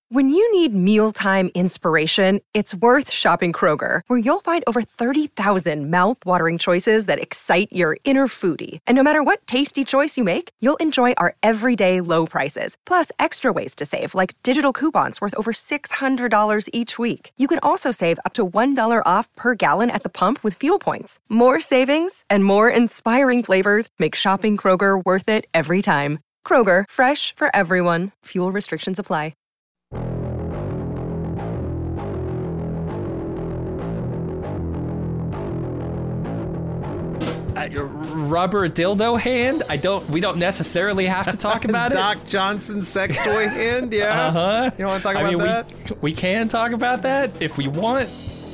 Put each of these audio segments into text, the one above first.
When you need mealtime inspiration, it's worth shopping Kroger, where you'll find over 30,000 mouth-watering choices that excite your inner foodie. And no matter what tasty choice you make, you'll enjoy our everyday low prices, plus extra ways to save, like digital coupons worth over $600 each week. You can also save up to $1 off per gallon at the pump with fuel points. More savings and more inspiring flavors make shopping Kroger worth it every time. Kroger, fresh for everyone. Fuel restrictions apply. Rubber dildo hand? We don't necessarily have to talk about it. Doc Johnson's sex toy hand? Yeah. Uh-huh. You don't want to talk about that? We can talk about that if we want.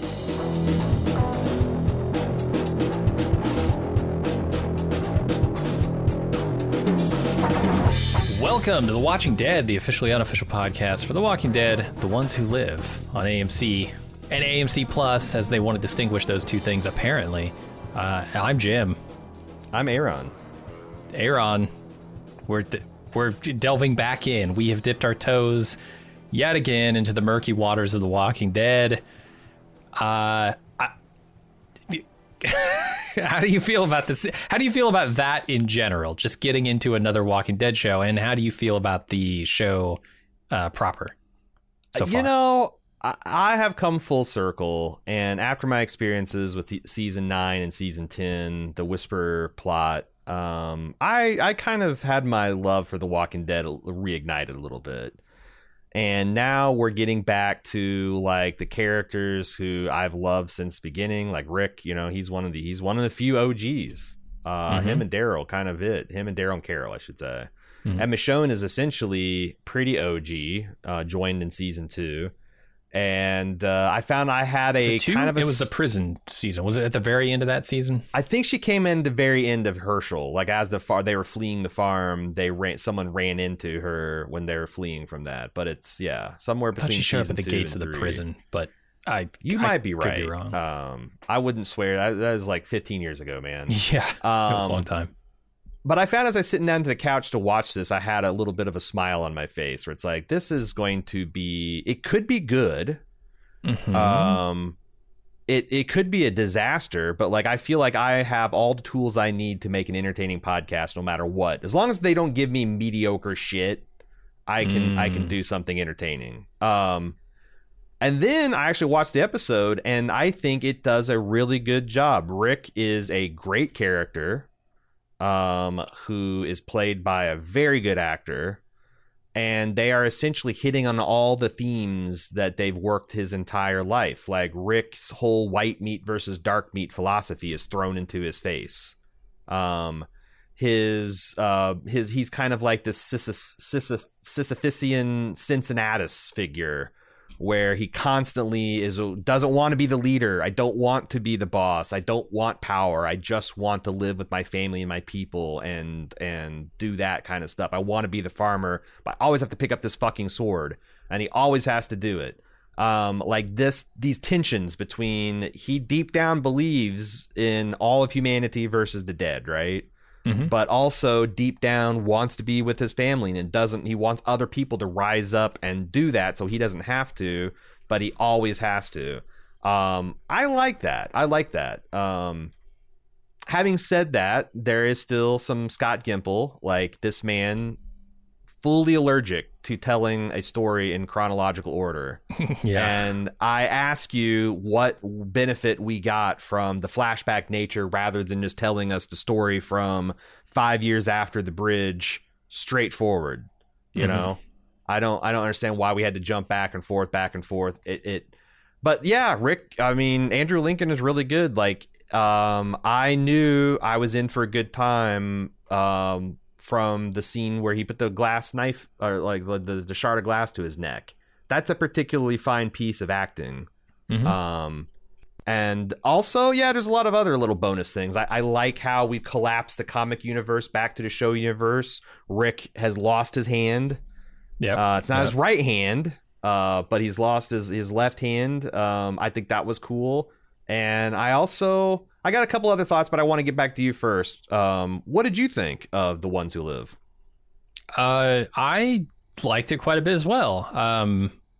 Welcome to The Walking Dead, the officially unofficial podcast for The Walking Dead, the ones who live on AMC and AMC Plus, as they want to distinguish those two things, apparently. I'm Jim. I'm Aaron. Aaron, we're delving back in. We have dipped our toes yet again into the murky waters of The Walking Dead. How do you feel about this? How do you feel about that in general? Just getting into another Walking Dead show, and how do you feel about the show proper so far? You know, I have come full circle, and after my experiences with season 9 and season 10, the Whisperer plot, I kind of had my love for The Walking Dead reignited a little bit. And now we're getting back to like the characters who I've loved since the beginning, like Rick. You know, he's one of the few OGs. Him and Daryl, kind of it. Him and Daryl and Carol, I should say. Mm-hmm. And Michonne is essentially pretty OG, joined in season 2. And I found I had a kind of a... It was the prison season. Was it at the very end of that season? I think she came in the very end of Herschel. Like as they were fleeing the farm, someone ran into her when they were fleeing from that. But it's somewhere between. She showed up at the gates of the 3. prison, but you might be right. Could be wrong. I wouldn't swear. That was like 15 years ago, man. Yeah, it was a long time. But I found as I was sitting down to the couch to watch this, I had a little bit of a smile on my face where it's like, this is going to be, it could be good. Mm-hmm. It could be a disaster, but like, I feel like I have all the tools I need to make an entertaining podcast no matter what. As long as they don't give me mediocre shit, I can do something entertaining. And then I actually watched the episode and I think it does a really good job. Rick is a great character. Who is played by a very good actor, and they are essentially hitting on all the themes that they've worked his entire life. Like Rick's whole white meat versus dark meat philosophy is thrown into his face. He's kind of like this Sisyphean Cincinnatus figure, where he constantly doesn't want to be the leader. I don't want to be the boss. I don't want power. I just want to live with my family and my people and do that kind of stuff. I want to be the farmer, but I always have to pick up this fucking sword, and he always has to do it. Like these tensions between, he deep down believes in all of humanity versus the dead, right? Mm-hmm. But also deep down wants to be with his family and he wants other people to rise up and do that so he doesn't have to, but he always has to. I like that. Having said that, there is still some Scott Gimple, like this man fully allergic to telling a story in chronological order. Yeah. And I ask you what benefit we got from the flashback nature rather than just telling us the story from 5 years after the bridge straightforward. You know, I don't understand why we had to jump back and forth. But yeah, Rick, I mean, Andrew Lincoln is really good. Like, I knew I was in for a good time, from the scene where he put the glass knife or like the shard of glass to his neck. That's a particularly fine piece of acting. Mm-hmm. And also, yeah, there's a lot of other little bonus things. I like how we've collapsed the comic universe back to the show universe. Rick has lost his hand. Yeah, it's not his right hand, but he's lost his left hand. I think that was cool. And I got a couple other thoughts, but I want to get back to you first. What did you think of The Ones Who Live? I liked it quite a bit as well.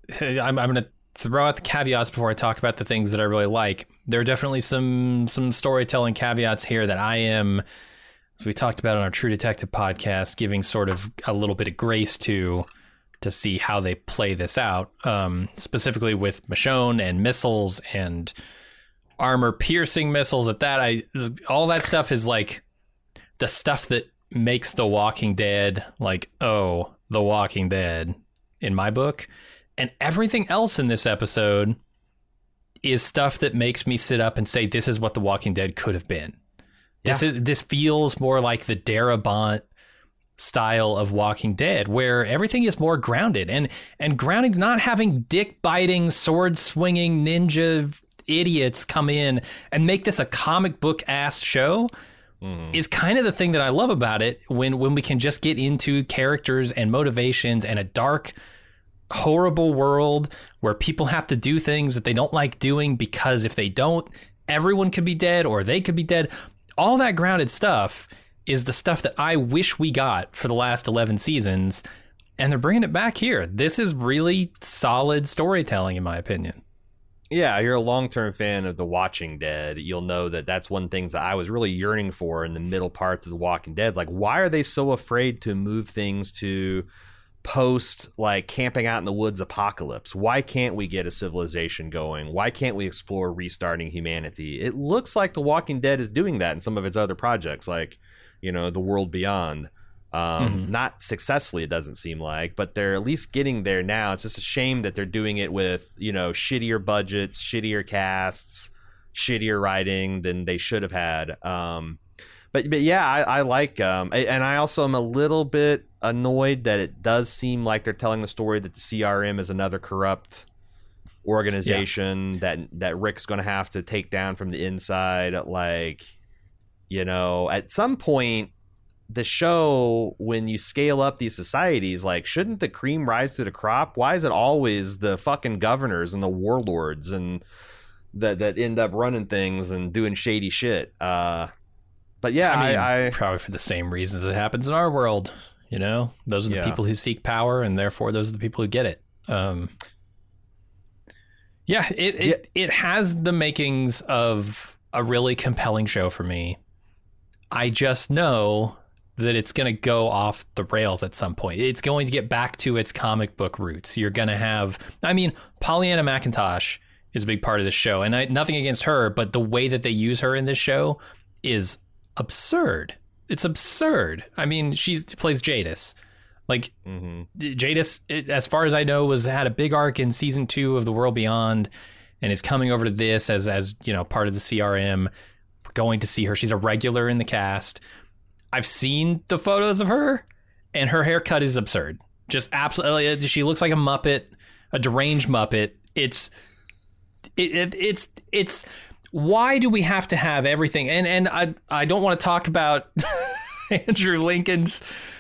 I'm going to throw out the caveats before I talk about the things that I really like. There are definitely some storytelling caveats here that I am, as we talked about on our True Detective podcast, giving sort of a little bit of grace to see how they play this out, specifically with Michonne and missiles and armor-piercing missiles. All that stuff is like the stuff that makes The Walking Dead like, oh, The Walking Dead in my book. And everything else in this episode is stuff that makes me sit up and say, this is what The Walking Dead could have been. Yeah. This feels more like the Darabont style of Walking Dead, where everything is more grounded and grounded, not having dick-biting, sword-swinging ninja idiots come in and make this a comic book-ass show is kind of the thing that I love about it, when we can just get into characters and motivations and a dark, horrible world where people have to do things that they don't like doing, because if they don't, everyone could be dead or they could be dead. All that grounded stuff is the stuff that I wish we got for the last 11 seasons, and they're bringing it back here. This is really solid storytelling, in my opinion. Yeah, you're a long-term fan of The Watching Dead. You'll know that that's one thing that I was really yearning for in the middle part of The Walking Dead. Like, why are they so afraid to move things to post, like, camping out in the woods apocalypse? Why can't we get a civilization going? Why can't we explore restarting humanity? It looks like The Walking Dead is doing that in some of its other projects, like, you know, The World Beyond. Not successfully, it doesn't seem like, but they're at least getting there now. It's just a shame that they're doing it with, you know, shittier budgets, shittier casts, shittier writing than they should have had. But yeah, I like, and I also am a little bit annoyed that it does seem like they're telling the story that the CRM is another corrupt organization that Rick's going to have to take down from the inside. Like, you know, at some point, the show, when you scale up these societies, like, shouldn't the cream rise to the crop? Why is it always the fucking governors and the warlords and that end up running things and doing shady shit? But yeah, I mean, probably for the same reasons it happens in our world. You know, those are the people who seek power, and therefore those are the people who get it. It has the makings of a really compelling show for me. I just know that it's going to go off the rails at some point. It's going to get back to its comic book roots. You're going to have, I mean, Pollyanna McIntosh is a big part of this show, and nothing against her, but the way that they use her in this show is absurd. It's absurd. I mean, she plays Jadis. Like, Jadis, as far as I know, had a big arc in season 2 of The World Beyond, and is coming over to this as you know, part of the CRM. We're going to see her. She's a regular in the cast. I've seen the photos of her, and her haircut is absurd. Just absolutely, she looks like a Muppet, a deranged Muppet. It's why do we have to have everything? And I don't want to talk about Andrew Lincoln's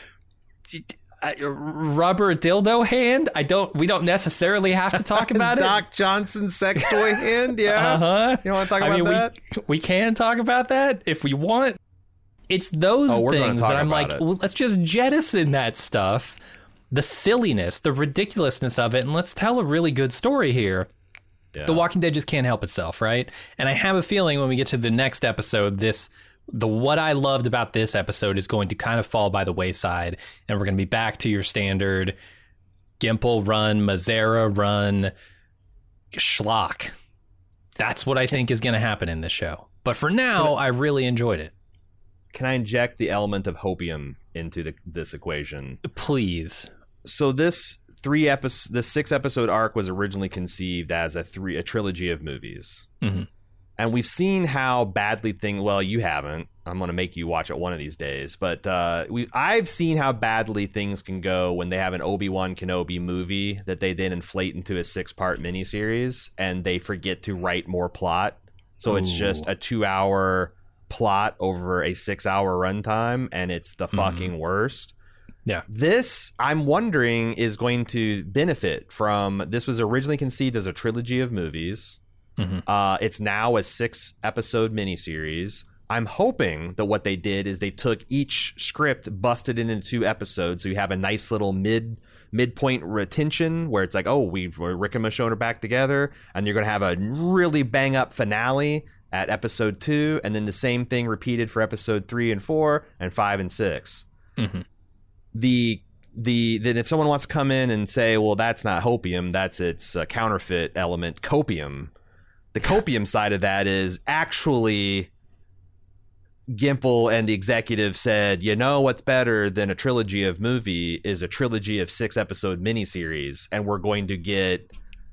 rubber dildo hand. We don't necessarily have to talk about it. Doc Johnson's sex toy hand. Yeah. You don't want to talk about that? We can talk about that if we want. It's those things that I'm like, well, let's just jettison that stuff, the silliness, the ridiculousness of it, and let's tell a really good story here. Yeah. The Walking Dead just can't help itself, right? And I have a feeling when we get to the next episode, what I loved about this episode is going to kind of fall by the wayside, and we're going to be back to your standard Gimple run, Mazzara run, schlock. That's what I think is going to happen in this show. But for now, I really enjoyed it. Can I inject the element of hopium into this equation? Please. So this 6-episode arc was originally conceived as a trilogy of movies. Mm-hmm. And we've seen how badly well, you haven't. I'm going to make you watch it one of these days. But I've seen how badly things can go when they have an Obi-Wan Kenobi movie that they then inflate into a 6-part miniseries, and they forget to write more plot. So It's just a 2-hour plot over a 6-hour runtime, and it's the fucking worst. Yeah. This, I'm wondering, is going to benefit from... This was originally conceived as a trilogy of movies. Mm-hmm. It's now a 6-episode miniseries. I'm hoping that what they did is they took each script, busted it into 2 episodes, so you have a nice little midpoint retention where it's like, oh, Rick and Michonne are back together, and you're going to have a really bang up finale at episode 2, and then the same thing repeated for episode 3 and 4 and 5 and 6. Mm-hmm. Then if someone wants to come in and say, well, that's not hopium, that's its counterfeit element, copium. The copium side of that is actually Gimple and the executive said, you know what's better than a trilogy of movie is a trilogy of 6-episode miniseries, and we're going to get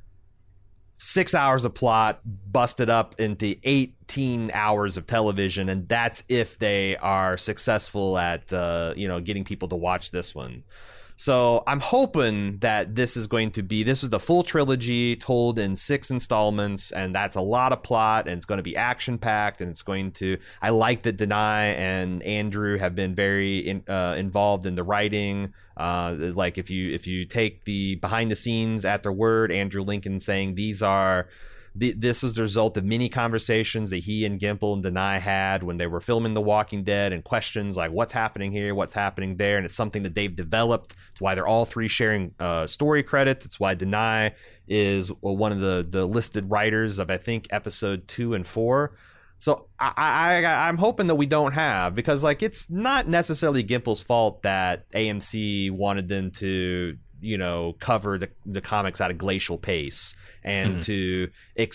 6 hours of plot busted up into 18 hours of television, and that's if they are successful at getting people to watch this one. So I'm hoping that this is the full trilogy told in 6 installments, and that's a lot of plot, and it's going to be action packed, and I like that Denai and Andrew have been very involved in the writing. Like if you take the behind the scenes at their word, Andrew Lincoln saying this was the result of many conversations that he and Gimple and Denai had when they were filming The Walking Dead, and questions like what's happening here, what's happening there, and it's something that they've developed. It's why they're all 3 sharing story credits. It's why Denai is one of the listed writers of, I think, episode 2 and 4. So I'm hoping that we don't have, because like it's not necessarily Gimple's fault that AMC wanted them to cover the comics at a glacial pace and to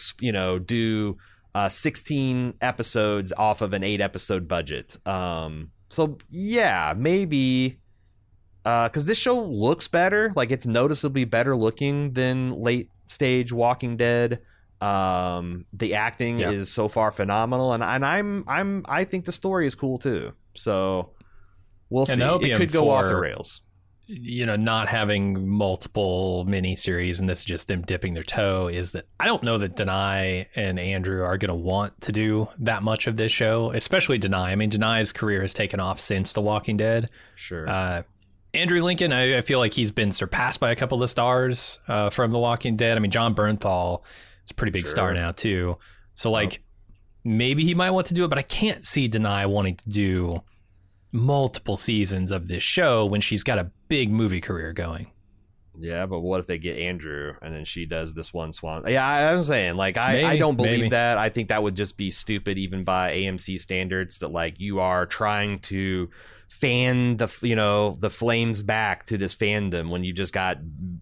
do 16 episodes off of an 8-episode budget. So yeah, maybe because this show looks better, like it's noticeably better looking than late stage Walking Dead. The acting is so far phenomenal, and I think the story is cool too. So we'll see. It could go off the rails. Not having multiple miniseries, and this is just them dipping their toe, is that I don't know that Denai and Andrew are going to want to do that much of this show, especially Denai. I mean, Denai's career has taken off since The Walking Dead. Sure. Andrew Lincoln, I feel like he's been surpassed by a couple of stars from The Walking Dead. I mean, John Bernthal is a pretty big star now, too. So, maybe he might want to do it, but I can't see Denai wanting to do multiple seasons of this show when she's got a big movie career going. Yeah, but what if they get Andrew and then she does this one swan? Yeah, I was saying, I don't believe that. I think that would just be stupid, even by AMC standards, that you are trying to fan the flames back to this fandom when you just got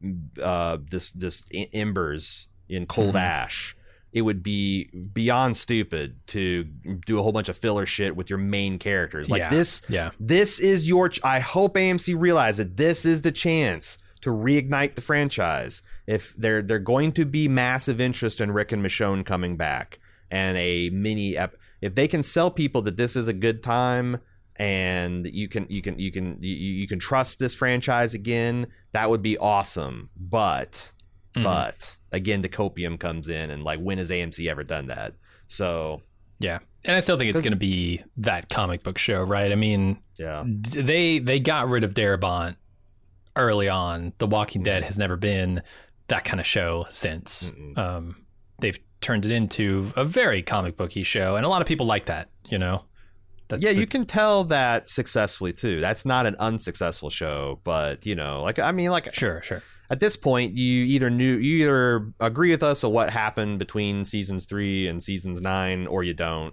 this embers in cold ash. It would be beyond stupid to do a whole bunch of filler shit with your main characters. This is I hope AMC realizes that this is the chance to reignite the franchise. If they're going to be massive interest in Rick and Michonne coming back, and if they can sell people that this is a good time and you can trust this franchise again, that would be awesome. But again, the copium comes in, and when has AMC ever done that? So yeah, and I still think it's going to be that comic book show, right? I mean, they got rid of Darabont early on. The Walking Dead has never been that kind of show since. They've turned it into a very comic booky show, and a lot of people like that. You can tell that successfully too. That's not an unsuccessful show, but sure. At this point, you either agree with us on what happened between seasons 3 and seasons 9, or you don't.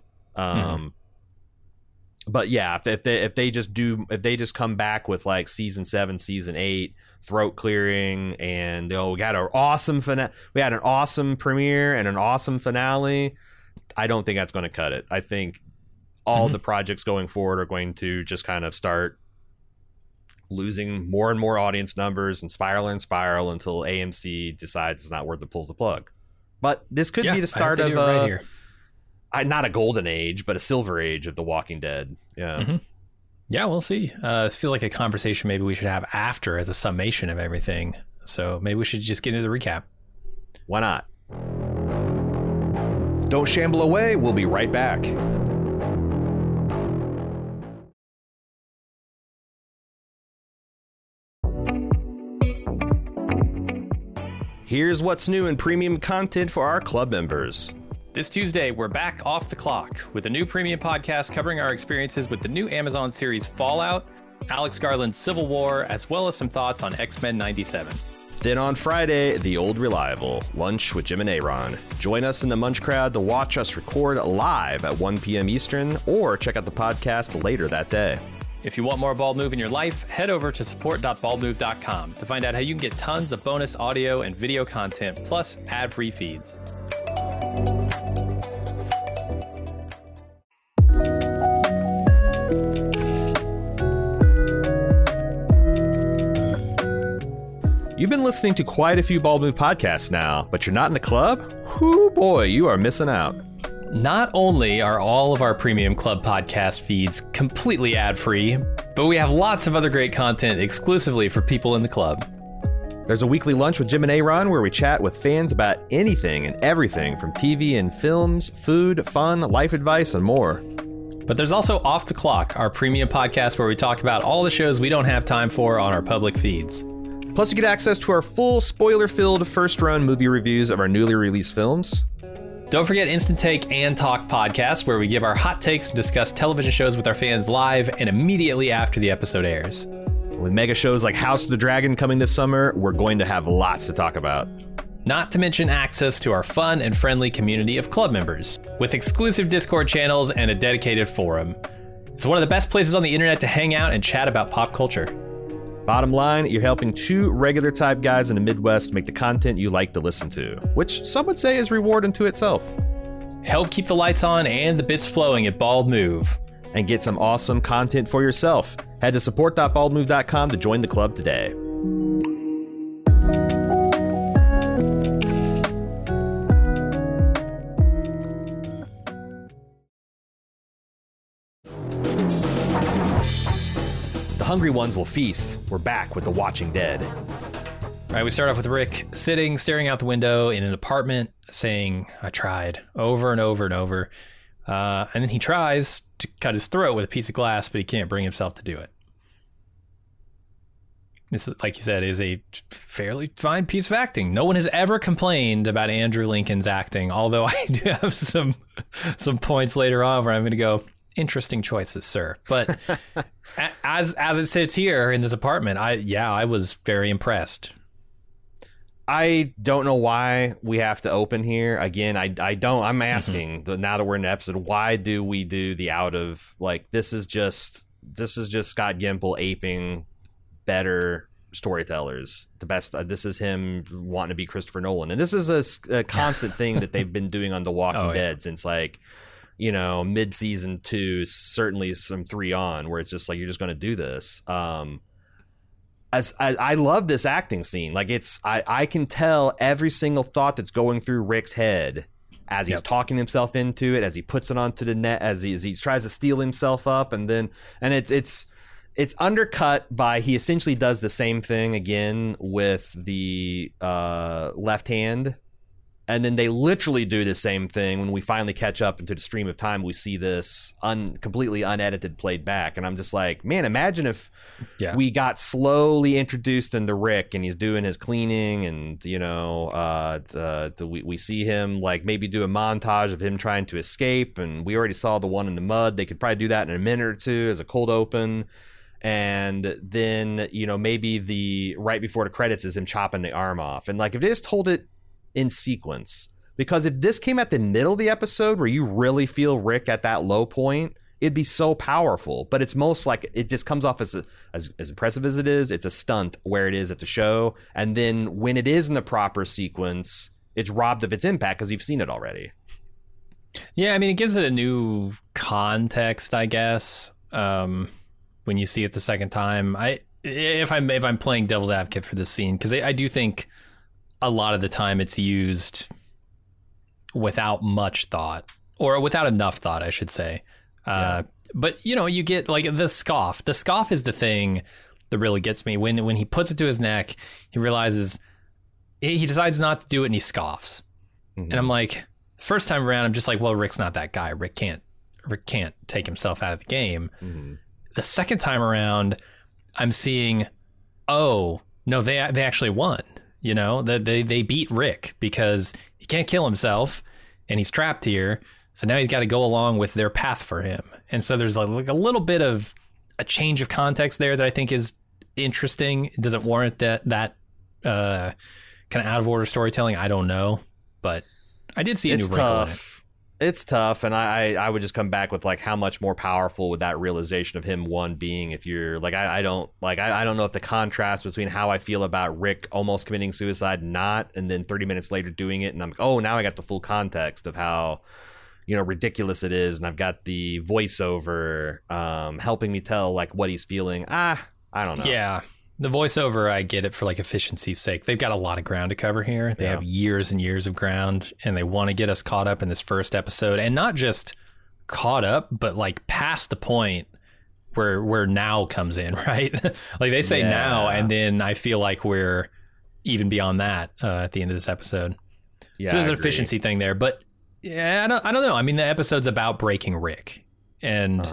But yeah, if they just come back with season 7, season 8, throat clearing, and we had an awesome premiere and an awesome finale, I don't think that's going to cut it. I think all the projects going forward are going to just kind of start losing more and more audience numbers and spiral until AMC decides it's not worth it, pulls the plug. But this could be the start of not a golden age, but a silver age of The Walking Dead. Yeah. Yeah, we'll see. It feels like a conversation maybe we should have after as a summation of everything. So maybe we should just get into the recap. Why not? Don't shamble away. We'll be right back. Here's what's new in premium content for our club members. This Tuesday, we're back off the clock with a new premium podcast covering our experiences with the new Amazon series Fallout, Alex Garland's Civil War, as well as some thoughts on X-Men 97. Then on Friday, the old reliable, Lunch with Jim and Aaron. Join us in the Munch Crowd to watch us record live at 1 p.m. Eastern, or check out the podcast later that day. If you want more Bald Move in your life, head over to support.baldmove.com to find out how you can get tons of bonus audio and video content, plus ad-free feeds. You've been listening to quite a few Bald Move podcasts now, but you're not in the club? Whoo boy, you are missing out. Not only are all of our premium club podcast feeds completely ad-free, but we have lots of other great content exclusively for people in the club. There's a weekly Lunch with Jim and Aaron where we chat with fans about anything and everything from TV and films, food, fun, life advice, and more. But there's also Off the Clock, our premium podcast where we talk about all the shows we don't have time for on our public feeds. Plus, you get access to our full spoiler-filled first-run movie reviews of our newly released films. Don't forget Instant Take and Talk podcasts, where we give our hot takes and discuss television shows with our fans live and immediately after the episode airs. With mega shows like House of the Dragon coming this summer, we're going to have lots to talk about. Not to mention access to our fun and friendly community of club members, with exclusive Discord channels and a dedicated forum. It's one of the best places on the internet to hang out and chat about pop culture. Bottom line, you're helping two regular type guys in the Midwest make the content you like to listen to, which some would say is reward unto itself. Help keep the lights on and the bits flowing at Bald Move. And get some awesome content for yourself. Head to support.baldmove.com to join the club today. The hungry ones will feast. We're back with The Watching Dead. All right, we start off with Rick sitting, staring out the window in an apartment, saying, "I tried," over and over and over. And then he tries to cut his throat with a piece of glass, but he can't bring himself to do it. This, like you said, is a fairly fine piece of acting. No one has ever complained about Andrew Lincoln's acting, although I do have some points later on where I'm going to go, interesting choices, sir. But as it sits here in this apartment, I was very impressed. I don't know why we have to open here. Again, I'm asking, now that we're in the episode, why do we do the out of, like, this is just Scott Gimple aping better storytellers. The best, this is him wanting to be Christopher Nolan. And this is a constant thing that they've been doing on The Walking Dead since, like, mid-season 2, certainly some 3 on, where it's just like, you're just going to do this. As I love this acting scene. Like, I can tell every single thought that's going through Rick's head as he's talking himself into it, as he puts it onto the net, as he tries to steel himself up, and it's undercut by, he essentially does the same thing again with the left hand. And then they literally do the same thing when we finally catch up into the stream of time. We see this completely unedited played back. And I'm just like, man, imagine if we got slowly introduced into Rick and he's doing his cleaning and, we see him like maybe do a montage of him trying to escape. And we already saw the one in the mud. They could probably do that in a minute or two as a cold open. And then, maybe the right before the credits is him chopping the arm off. And like, if they just told it in sequence, because if this came at the middle of the episode where you really feel Rick at that low point, it'd be so powerful. But it's most like it just comes off as impressive as it is. It's a stunt where it is at the show, and then when it is in the proper sequence, it's robbed of its impact because you've seen it already. Yeah, I mean, it gives it a new context, I guess. When you see it the second time, if I'm playing devil's advocate for this scene, because I do think a lot of the time it's used without much thought, or without enough thought, I should say. But you get like the scoff. The scoff is the thing that really gets me. When he puts it to his neck, he realizes he decides not to do it, and he scoffs. Mm-hmm. And I'm like, first time around, I'm just like, well, Rick's not that guy. Rick can't take himself out of the game. Mm-hmm. The second time around, I'm seeing, oh no, they actually won. They beat Rick because he can't kill himself and he's trapped here. So now he's got to go along with their path for him. And so there's like a little bit of a change of context there that I think is interesting. It doesn't warrant that kind of out of order storytelling. I don't know, but I did see a new wrinkle in it. It's tough, and I would just come back with like how much more powerful would that realization of him being if you're like I don't know if the contrast between how I feel about Rick almost committing suicide and then 30 minutes later doing it, and I'm like, oh, now I got the full context of how ridiculous it is, and I've got the voiceover helping me tell like what he's feeling. I don't know. Yeah. The voiceover, I get it for like efficiency's sake. They've got a lot of ground to cover here. They have years and years of ground, and they want to get us caught up in this first episode, and not just caught up, but like past the point where now comes in, right? Like they say now, and then I feel like we're even beyond that at the end of this episode. Yeah, so there's an efficiency thing there, but yeah, I don't know. I mean, the episode's about breaking Rick, and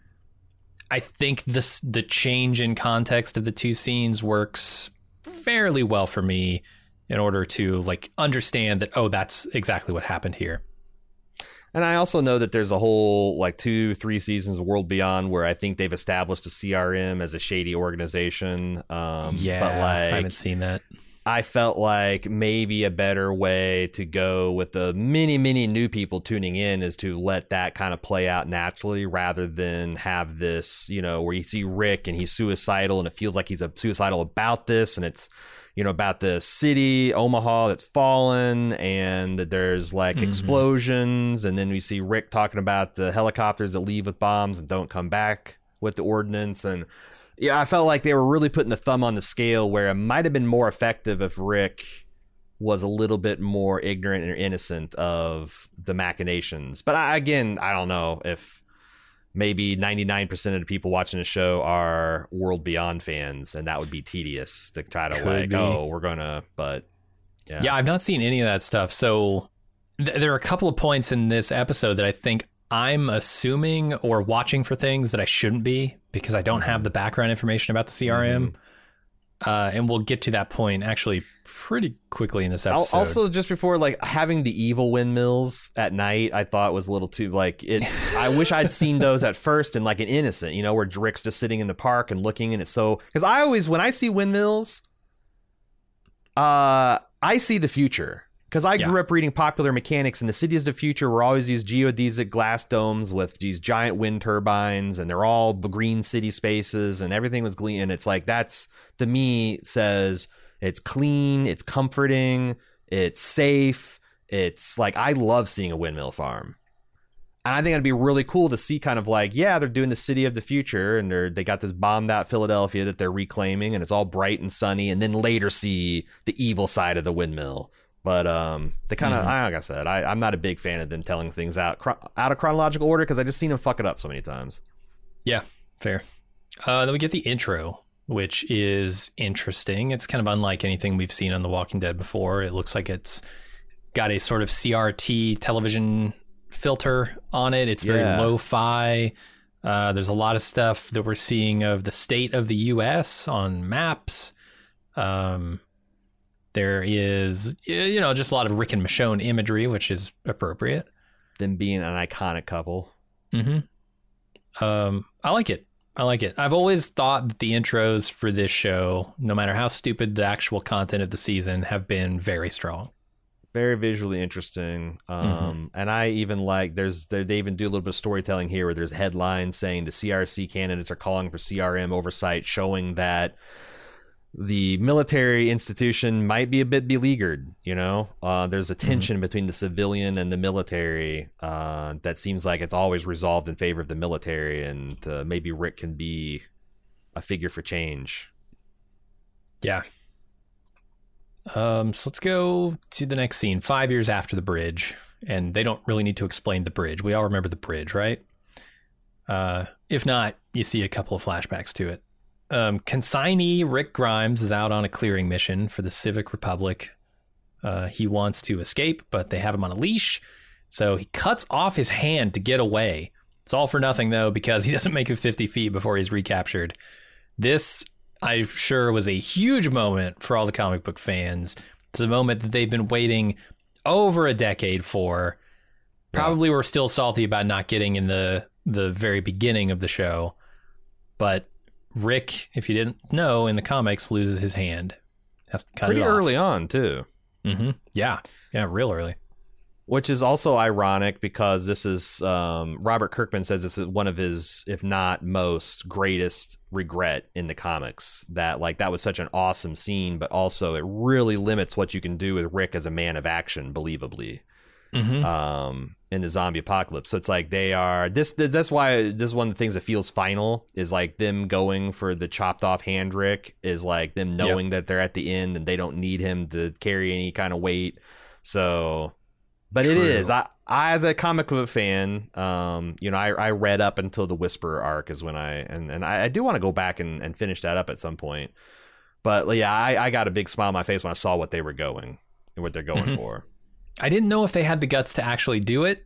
I think the change in context of the two scenes works fairly well for me in order to like understand that, oh, that's exactly what happened here. And I also know that there's a whole like 2-3 seasons of World Beyond where I think they've established a CRM as a shady organization. But like, I haven't seen that. I felt like maybe a better way to go with the many new people tuning in is to let that kind of play out naturally rather than have this, where you see Rick and he's suicidal and it feels like he's suicidal about this, and it's, about the city, Omaha, that's fallen, and there's like explosions, and then we see Rick talking about the helicopters that leave with bombs and don't come back with the ordnance. And yeah, I felt like they were really putting the thumb on the scale where it might have been more effective if Rick was a little bit more ignorant or innocent of the machinations. But I don't know if maybe 99% of the people watching the show are World Beyond fans, and that would be tedious to try to we're gonna, but yeah. Yeah, I've not seen any of that stuff. So there are a couple of points in this episode that I think I'm assuming or watching for things that I shouldn't be because I don't have the background information about the CRM. And we'll get to that point actually pretty quickly in this episode. Also, just before, like, having the evil windmills at night, I thought was a little too, like, I wish I'd seen those at first in, like, an Innocent, where Rick's just sitting in the park and looking, and it's so... Because when I see windmills, I see the future. Because I grew up reading Popular Mechanics, and the cities of the future were always these geodesic glass domes with these giant wind turbines, and they're all green city spaces, and everything was green. And it's like, that's, to me, says it's clean, it's comforting, it's safe. It's like, I love seeing a windmill farm. And I think it'd be really cool to see kind of like, they're doing the city of the future, and they got this bombed out Philadelphia that they're reclaiming, and it's all bright and sunny, and then later see the evil side of the windmill. But they kind of, like I said, I'm not a big fan of them telling things out of chronological order because I just seen them fuck it up so many times. Yeah, fair. Then we get the intro, which is interesting. It's kind of unlike anything we've seen on The Walking Dead before. It looks like it's got a sort of CRT television filter on it. It's very lo-fi. There's a lot of stuff that we're seeing of the state of the U.S. on maps. There is, just a lot of Rick and Michonne imagery, which is appropriate. Them being an iconic couple. I like it. I've always thought that the intros for this show, no matter how stupid the actual content of the season, have been very strong. Very visually interesting. And I even like, they even do a little bit of storytelling here where there's headlines saying the CRC candidates are calling for CRM oversight, showing that the military institution might be a bit beleaguered, there's a tension between the civilian and the military that seems like it's always resolved in favor of the military, and maybe Rick can be a figure for change. Yeah. So let's go to the next scene, 5 years after the bridge, and they don't really need to explain the bridge. We all remember the bridge, right? If not, you see a couple of flashbacks to it. Consignee Rick Grimes is out on a clearing mission for the Civic Republic. He wants to escape, but they have him on a leash, so he cuts off his hand to get away. It's all for nothing, though, because he doesn't make it 50 feet before he's recaptured. This, I'm sure, was a huge moment for all the comic book fans. It's a moment that they've been waiting over a decade for. Probably were still salty about not getting in the very beginning of the show. But Rick, if you didn't know, in the comics, loses his hand. Has to cut pretty it off. early on, too. Mm-hmm. Yeah, real early. Which is also ironic because this is Robert Kirkman says this is one of his, if not most, greatest regret in the comics. That was such an awesome scene, but also it really limits what you can do with Rick as a man of action, believably, in the zombie apocalypse. So it's like they are this. That's why this is one of the things that feels final is like them going for the chopped off hand Rick is like them knowing that they're at the end and they don't need him to carry any kind of weight. So. But True. It is. I as a comic book fan, I read up until the Whisperer arc is when I do want to go back and finish that up at some point. But yeah, I got a big smile on my face when I saw what they were going and what they're going for. I didn't know if they had the guts to actually do it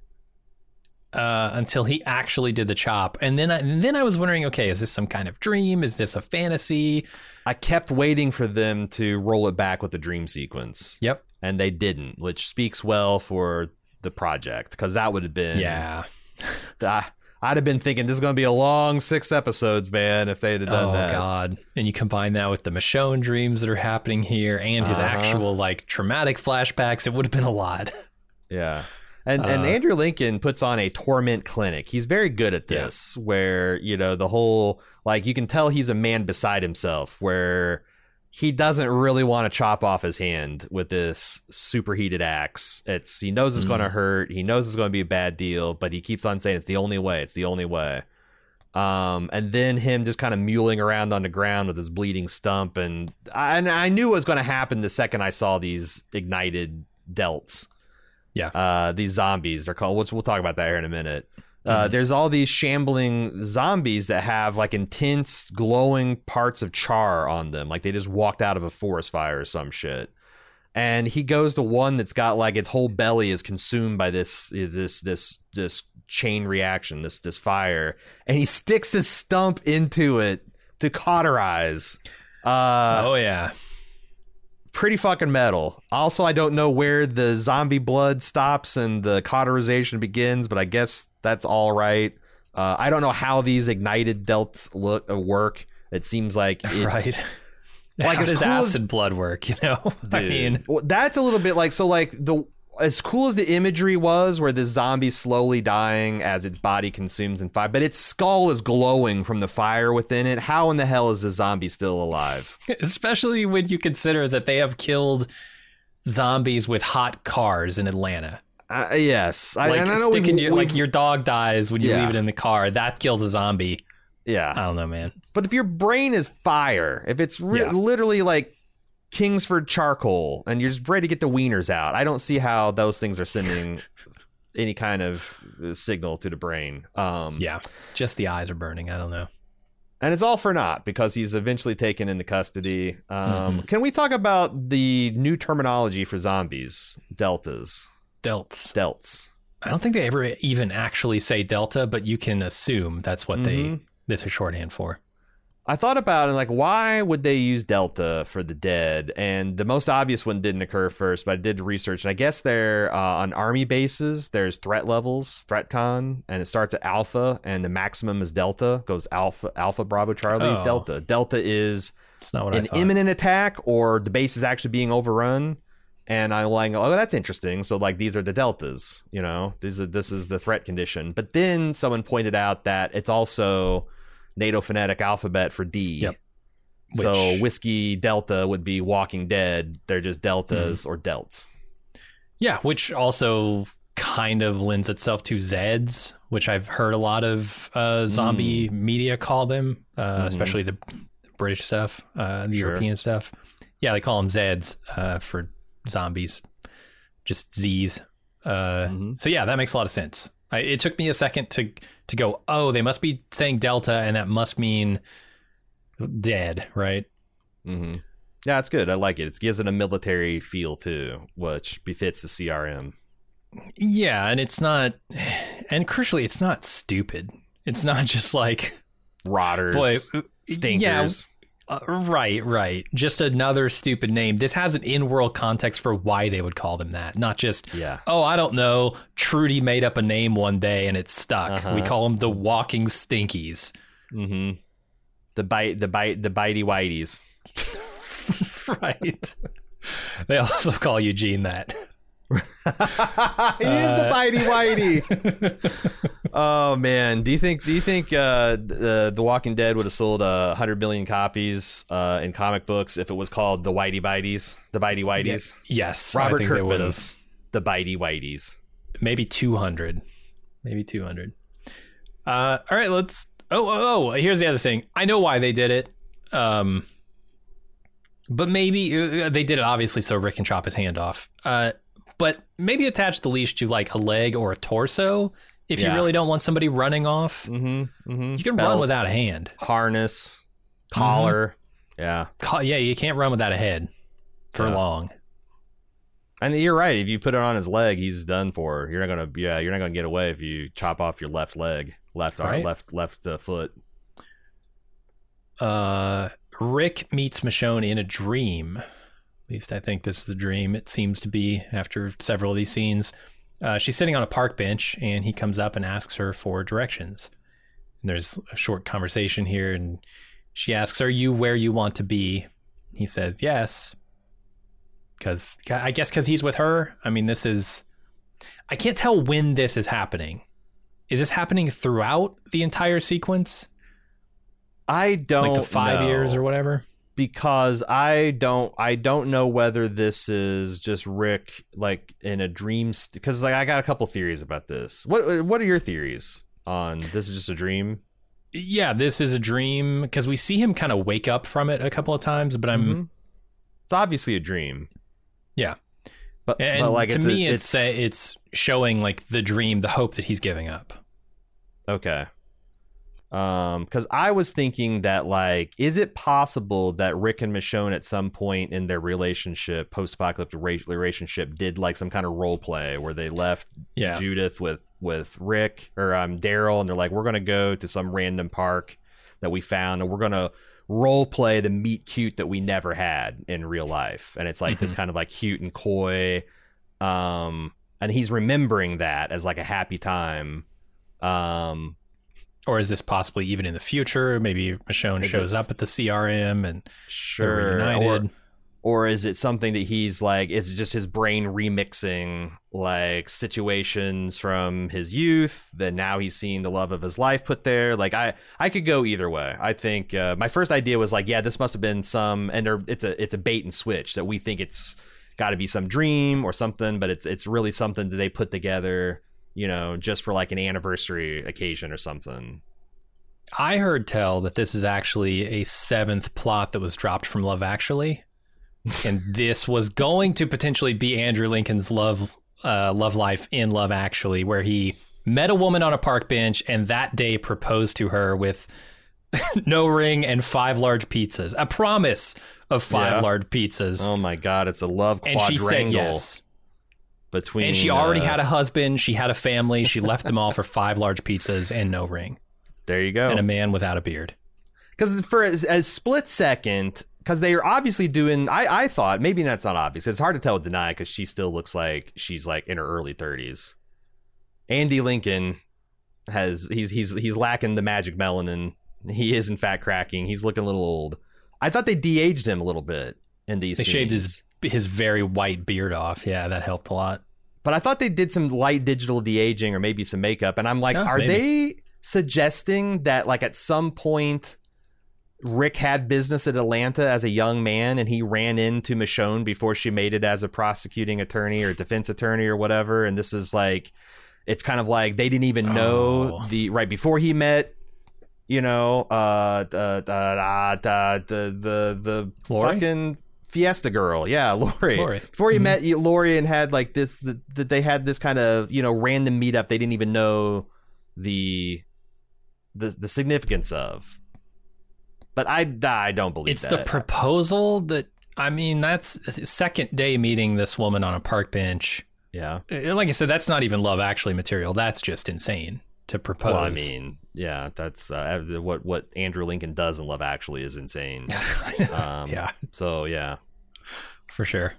until he actually did the chop, and then I was wondering, okay, is this some kind of dream? Is this a fantasy? I kept waiting for them to roll it back with the dream sequence. Yep. And they didn't, which speaks well for the project, because that would have been... Yeah. I'd have been thinking this is going to be a long 6 episodes, man, if they'd have done that. Oh, God. And you combine that with the Michonne dreams that are happening here and his actual, traumatic flashbacks, it would have been a lot. Yeah. And Andrew Lincoln puts on a torment clinic. He's very good at this, where, the whole... you can tell he's a man beside himself, where... He doesn't really want to chop off his hand with this superheated axe. He knows it's going to hurt. He knows it's going to be a bad deal, but he keeps on saying it's the only way. It's the only way. And then him just kind of muling around on the ground with his bleeding stump. And I knew what was going to happen the second I saw these ignited delts. Yeah. These zombies, they're called. We'll talk about that here in a minute. There's all these shambling zombies that have intense glowing parts of char on them, like they just walked out of a forest fire or some shit. And he goes to one that's got its whole belly is consumed by this chain reaction, this fire, and he sticks his stump into it to cauterize. Oh yeah. Pretty fucking metal. Also, I don't know where the zombie blood stops and the cauterization begins, but I guess that's all right. I don't know how these ignited delts work. It seems like right. How does acid blood work? Dude, I mean, that's a little bit as cool as the imagery was, where the zombie's slowly dying as its body consumes in fire, but its skull is glowing from the fire within it. How in the hell is the zombie still alive? Especially when you consider that they have killed zombies with hot cars in Atlanta. Yes. I know your dog dies when you leave it in the car. That kills a zombie. Yeah. I don't know, man. But if your brain is fire, if it's literally Kingsford charcoal and you're just ready to get the wieners out, I don't see how those things are sending any kind of signal to the brain. Just the eyes are burning. I don't know. And it's all for naught because he's eventually taken into custody. Can we talk about the new terminology for zombies? Deltas. Delts. I don't think they ever even actually say delta, but you can assume that's what this is shorthand for. I thought about it, why would they use Delta for the dead? And the most obvious one didn't occur first, but I did research. And I guess they're on army bases. There's threat levels, ThreatCon, and it starts at Alpha, and the maximum is Delta. Goes Alpha, Bravo, Charlie, Delta. Delta is an imminent attack, or the base is actually being overrun. And I'm like, oh, that's interesting. So these are the deltas, this is the threat condition. But then someone pointed out that it's also NATO phonetic alphabet for D. Yep. So Whiskey Delta would be Walking Dead. They're just deltas or delts. Yeah, which also kind of lends itself to Zeds, which I've heard a lot of zombie media call them, especially the British stuff, the European stuff. Yeah, they call them Zeds for zombies, just Z's. So yeah, that makes a lot of sense. It took me a second to go, oh, they must be saying Delta, and that must mean dead, right? Yeah, it's good. I like it. It gives it a military feel too, which befits the CRM. Yeah, and it's not, and crucially, it's not stupid. It's not just rotters, stinkers. Yeah, right. Just another stupid name. This has an in-world context for why they would call them that. Not just, I don't know, Trudy made up a name one day and it stuck. We call them the Walking Stinkies. The bitey whiteys. Right. They also call Eugene that. He is the bitey whitey. Oh man, do you think The Walking Dead would have sold 100 million copies in comic books if it was called the Whitey Bites, the Bitey Whiteys? Yes, Robert I think Kirkman's the Bitey Whiteys. Maybe 200. Maybe 200. All right, let's. Oh! Here's the other thing. I know why they did it. But maybe they did it obviously so Rick can chop his hand off. But maybe attach the leash to like a leg or a torso if you really don't want somebody running off. You can run without a hand. Harness, collar. Yeah, you can't run without a head for long. And you're right. If you put it on his leg, he's done for. You're not gonna get away if you chop off your left leg, left arm, left foot. Rick meets Michonne in a dream. At least I think this is a dream. It seems to be after several of these scenes. She's sitting on a park bench, and he comes up and asks her for directions. And there's a short conversation here, and she asks, "Are you where you want to be?" He says, "Yes." Because he's with her. I mean, I can't tell when this is happening. Is this happening throughout the entire sequence? I don't know. Like the 5 years or whatever? Because I don't know whether this is just Rick like in a dream. Because like I got a couple theories about this. What are your theories on this? Is just a dream? Yeah, this is a dream because we see him kind of wake up from it a couple of times, but it's obviously a dream. Yeah, but like to me, it's showing like the dream, the hope that he's giving up. Okay. Because I was thinking that like, is it possible that Rick and Michonne at some point in their relationship, post-apocalyptic relationship, did like some kind of role play where they left Judith with Rick or Daryl, and they're like, we're gonna go to some random park that we found, and we're gonna role play the meet cute that we never had in real life, and it's like this kind of like cute and coy, and he's remembering that as like a happy time. Or is this possibly even in the future? Maybe Michonne shows up at the CRM and they're reunited. Or is it something that he's like, is it just his brain remixing like situations from his youth that now he's seeing the love of his life put there? Like I could go either way. I think my first idea was like, yeah, this must have been it's a bait and switch that we think it's got to be some dream or something, but it's really something that they put together, you know, just for like an anniversary occasion or something. I heard tell that this is actually a 7th plot that was dropped from Love Actually. And this was going to potentially be Andrew Lincoln's love life in Love Actually, where he met a woman on a park bench and that day proposed to her with no ring and 5 large pizzas. A promise of 5 large pizzas. Oh my God, it's a love quadrangle. And she said yes. And she already had a husband, she had a family, she left them all for 5 large pizzas and no ring. There you go. And a man without a beard. Because for a split second, because they are obviously doing, I thought, maybe that's not obvious. It's hard to tell with Denai because she still looks like she's like in her early 30s. Andy Lincoln he's lacking the magic melanin. He is in fact cracking. He's looking a little old. I thought they de-aged him a little bit in these scenes. They shaved his very white beard off. Yeah, that helped a lot. But I thought they did some light digital de-aging or maybe some makeup. And I'm like, are they suggesting that like at some point Rick had business at Atlanta as a young man and he ran into Michonne before she made it as a prosecuting attorney or defense attorney or whatever? And this is like, it's kind of like they didn't even know right before he met, you know, the fucking Fiesta girl. Yeah, Lori. Before he met Lori and had like this, that they had this kind of, you know, random meetup they didn't even know the significance of. But I don't believe it's the proposal that, I mean, that's second day meeting this woman on a park bench. Yeah. Like I said, that's not even Love Actually material. That's just insane to propose. Well, I mean, yeah, that's what Andrew Lincoln does in Love Actually is insane. Yeah. So, yeah. For sure.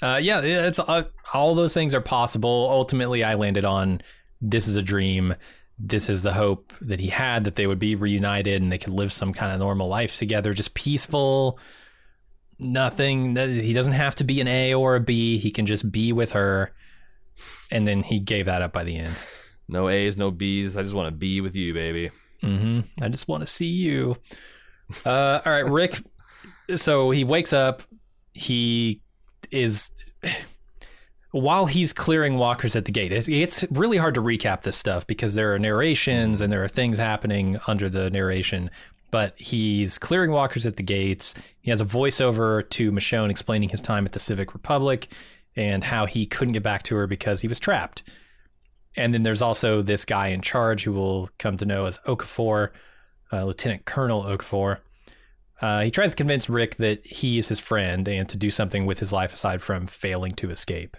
It's all those things are possible. Ultimately, I landed on this is a dream. this is the hope that he had, that they would be reunited and they could live some kind of normal life together, just peaceful. Nothing. He doesn't have to be an A or a B. He can just be with her. And then he gave that up by the end. No A's, no B's. I just want to be with you, baby. I just want to see you. All right, Rick. So he wakes up. He is, while he's clearing walkers at the gate, it's really hard to recap this stuff because there are narrations and there are things happening under the narration. But he's clearing walkers at the gates. He has a voiceover to Michonne explaining his time at the Civic Republic and how he couldn't get back to her because he was trapped. And then there's also this guy in charge who we'll come to know as Okafor, Lieutenant Colonel Okafor. He tries to convince Rick that he is his friend and to do something with his life aside from failing to escape.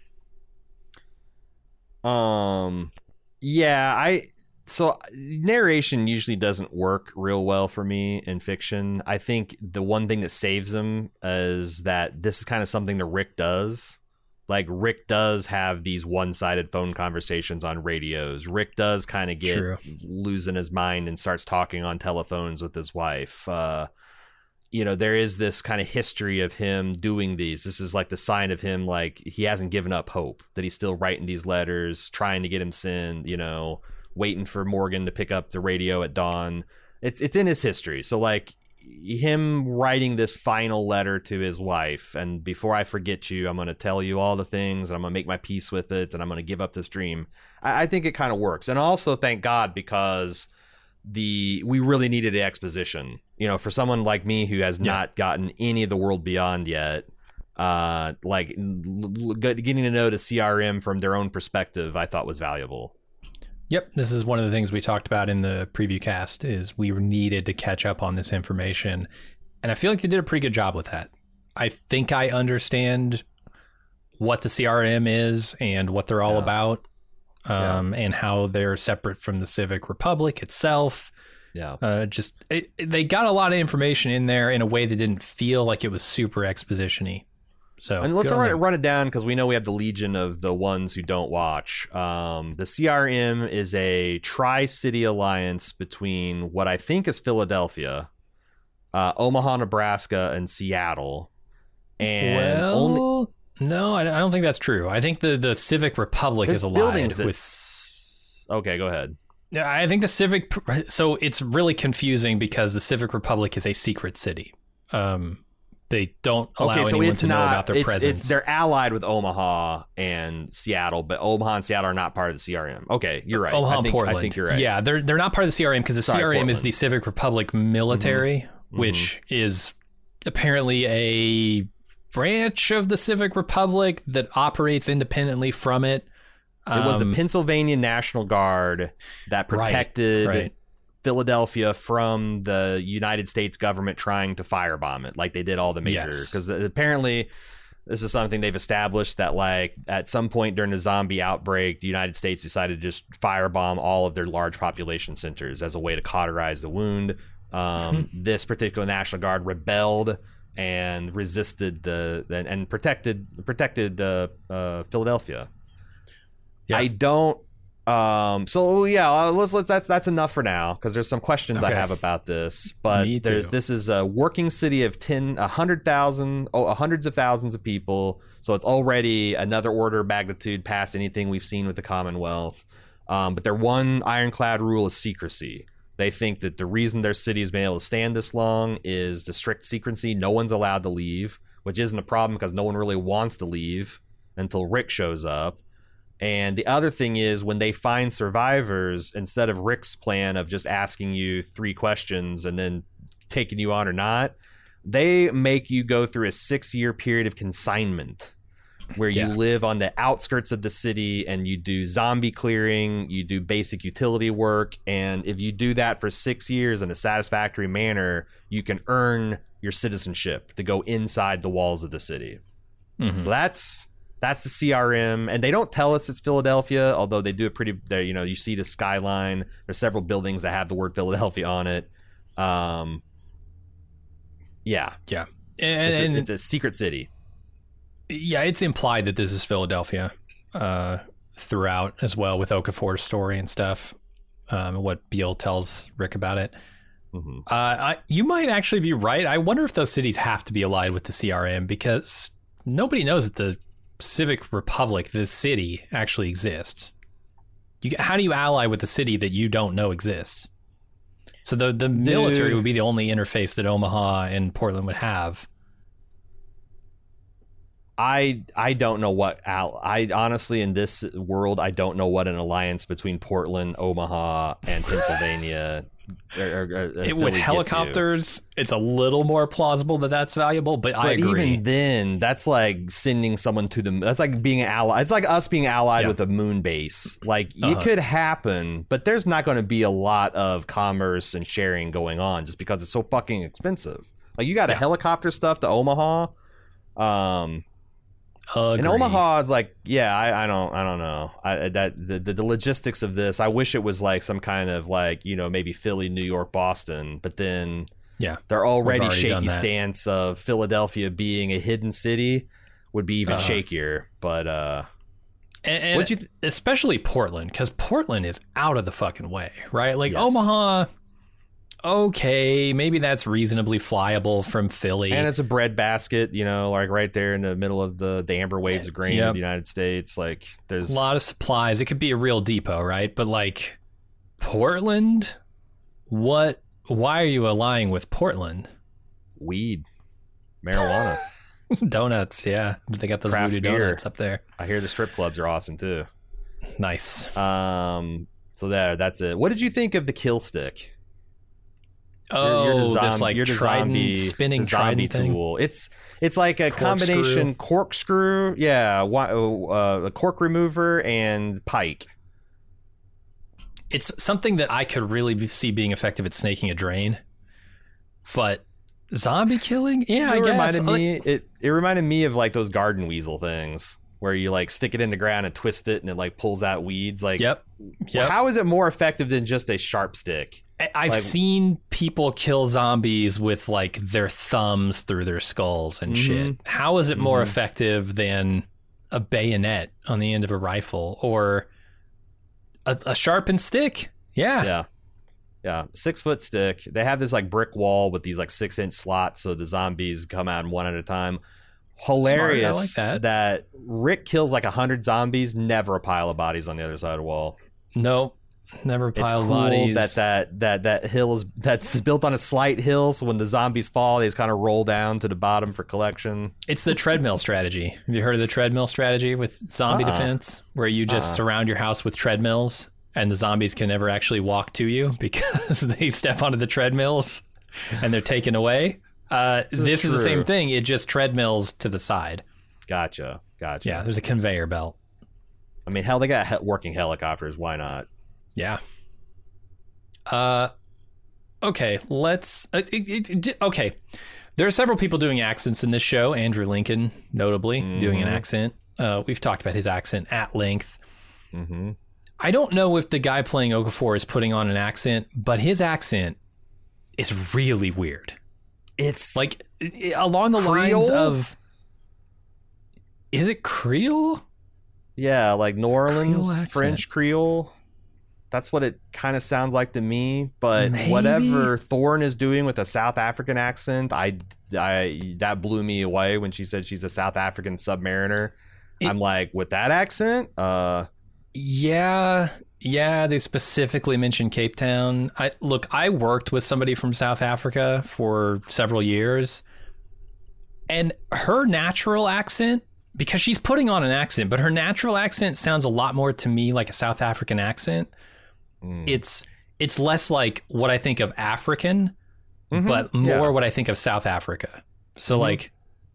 So narration usually doesn't work real well for me in fiction. I think the one thing that saves him is that this is kind of something that Rick does. Like, Rick does have these one-sided phone conversations on radios. Rick does kind of get losing his mind and starts talking on telephones with his wife. There is this kind of history of him doing these. This is like the sign of him, like, he hasn't given up hope, that he's still writing these letters, trying to get him sent, waiting for Morgan to pick up the radio at dawn. It's in his history. So, like, him writing this final letter to his wife, and before I forget you, I'm going to tell you all the things, and I'm going to make my peace with it, and I'm going to give up this dream. I think it kind of works. And also, thank God, because we really needed the exposition. For someone like me who has not gotten any of the World Beyond yet, getting to know the CRM from their own perspective, I thought was valuable. Yep, this is one of the things we talked about in the preview cast, is we needed to catch up on this information. And I feel like they did a pretty good job with that. I think I understand what the CRM is and what they're all about, and how they're separate from the Civic Republic itself. They got a lot of information in there in a way that didn't feel like it was super exposition-y. So, and let's run it down, because we know we have the legion of the ones who don't watch. The CRM is a tri-city alliance between what I think is Philadelphia, Omaha, Nebraska, and Seattle. And no, I don't think that's true. I think the Civic Republic is allied with. Okay, go ahead. Yeah, I think the Civic. So it's really confusing because the Civic Republic is a secret city. They don't allow anyone to know about their presence. They're allied with Omaha and Seattle, but Omaha and Seattle are not part of the CRM. Okay, you're right. Omaha and Portland. I think you're right. Yeah, they're not part of the CRM because the CRM Portland is the Civic Republic military, which is apparently a branch of the Civic Republic that operates independently from it. It was the Pennsylvania National Guard that protected Philadelphia from the United States government trying to firebomb it, like they did all the major. Because apparently this is something they've established, that like at some point during the zombie outbreak, the United States decided to just firebomb all of their large population centers as a way to cauterize the wound. This particular National Guard rebelled and resisted and protected Philadelphia. I don't. That's enough for now, because there's some questions I have about this. But this is a working city of hundreds of thousands of people. So it's already another order of magnitude past anything we've seen with the Commonwealth. But their one ironclad rule is secrecy. They think that the reason their city has been able to stand this long is the strict secrecy. No one's allowed to leave, which isn't a problem because no one really wants to leave until Rick shows up. And the other thing is, when they find survivors, instead of Rick's plan of just asking you 3 questions and then taking you on or not, they make you go through a 6-year period of consignment where you live on the outskirts of the city and you do zombie clearing, you do basic utility work. And if you do that for 6 years in a satisfactory manner, you can earn your citizenship to go inside the walls of the city. So that's the CRM, and they don't tell us it's Philadelphia, although they do it pretty. There, you see the skyline. There's several buildings that have the word Philadelphia on it. And it's a secret city. Yeah, it's implied that this is Philadelphia throughout as well, with Okafor's story and stuff. what Beale tells Rick about it. Mm-hmm. You might actually be right. I wonder if those cities have to be allied with the CRM, because nobody knows that the Civic Republic, the city, actually exists. How do you ally with a city that you don't know exists? So the military would be the only interface that Omaha and Portland would have. I don't know what I honestly, in this world, I don't know what an alliance between Portland, Omaha, and Pennsylvania with helicopters, it's a little more plausible that that's valuable, but I agree. Even then, that's like sending someone to the. That's like being an ally. It's like us being allied with a moon base. Like it could happen, but there's not going to be a lot of commerce and sharing going on just because it's so fucking expensive. Like you got a helicopter stuff to Omaha. Agreed. In Omaha, it's like, I don't know. The logistics of this. I wish it was like some kind of like, maybe Philly, New York, Boston, but then they're already shaky stance of Philadelphia being a hidden city would be even shakier. But and especially Portland, because Portland is out of the fucking way, right? Like Omaha. Okay, maybe that's reasonably flyable from Philly. And it's a breadbasket, like right there in the middle of the amber waves of grain of the United States. Like there's a lot of supplies. It could be a real depot, right? But like Portland, why are you allying with Portland? Weed, marijuana, donuts, yeah. They got those craft voodoo beer. donuts up there. I hear the strip clubs are awesome too. Nice. So that's it. What did you think of the kill stick? This like trident, spinning trident thing. Tool. It's like a combination corkscrew, a cork remover and pike. It's something that I could really see being effective at snaking a drain, but zombie killing, I guess. It reminded me of like those garden weasel things where you like stick it in the ground and twist it and it like pulls out weeds. Like, yep. How is it more effective than just a sharp stick? I've seen people kill zombies with like their thumbs through their skulls and shit. How is it more effective than a bayonet on the end of a rifle or a sharpened stick? Yeah. 6 foot stick. They have this like brick wall with these like 6-inch slots, so the zombies come out one at a time. Hilarious. Smart. I like that Rick kills like 100 zombies, never a pile of bodies on the other side of the wall. Nope. Never pile it's cool bodies. That hill that's built on a slight hill, so when the zombies fall, they just kind of roll down to the bottom for collection. It's the treadmill strategy. Have you heard of the treadmill strategy with zombie defense, where you just surround your house with treadmills, and the zombies can never actually walk to you because they step onto the treadmills and they're taken away? This is the same thing. It just treadmills to the side. Gotcha. Yeah, there's a conveyor belt. I mean, hell, they got working helicopters. Why not? Yeah. Okay, let's... okay. There are several people doing accents in this show. Andrew Lincoln, notably, doing an accent. We've talked about his accent at length. I don't know if the guy playing Okafor is putting on an accent, but his accent is really weird. It's like along the lines of... Is it Creole? Yeah, like New Orleans, French Creole. That's what it kind of sounds like to me. But whatever Thorne is doing with a South African accent, I that blew me away when she said she's a South African submariner. I'm like, with that accent? Yeah, they specifically mentioned Cape Town. I worked with somebody from South Africa for several years, and her natural accent, because she's putting on an accent, but her natural accent sounds a lot more to me like a South African accent. It's less like what I think of African, but more what I think of South Africa. So like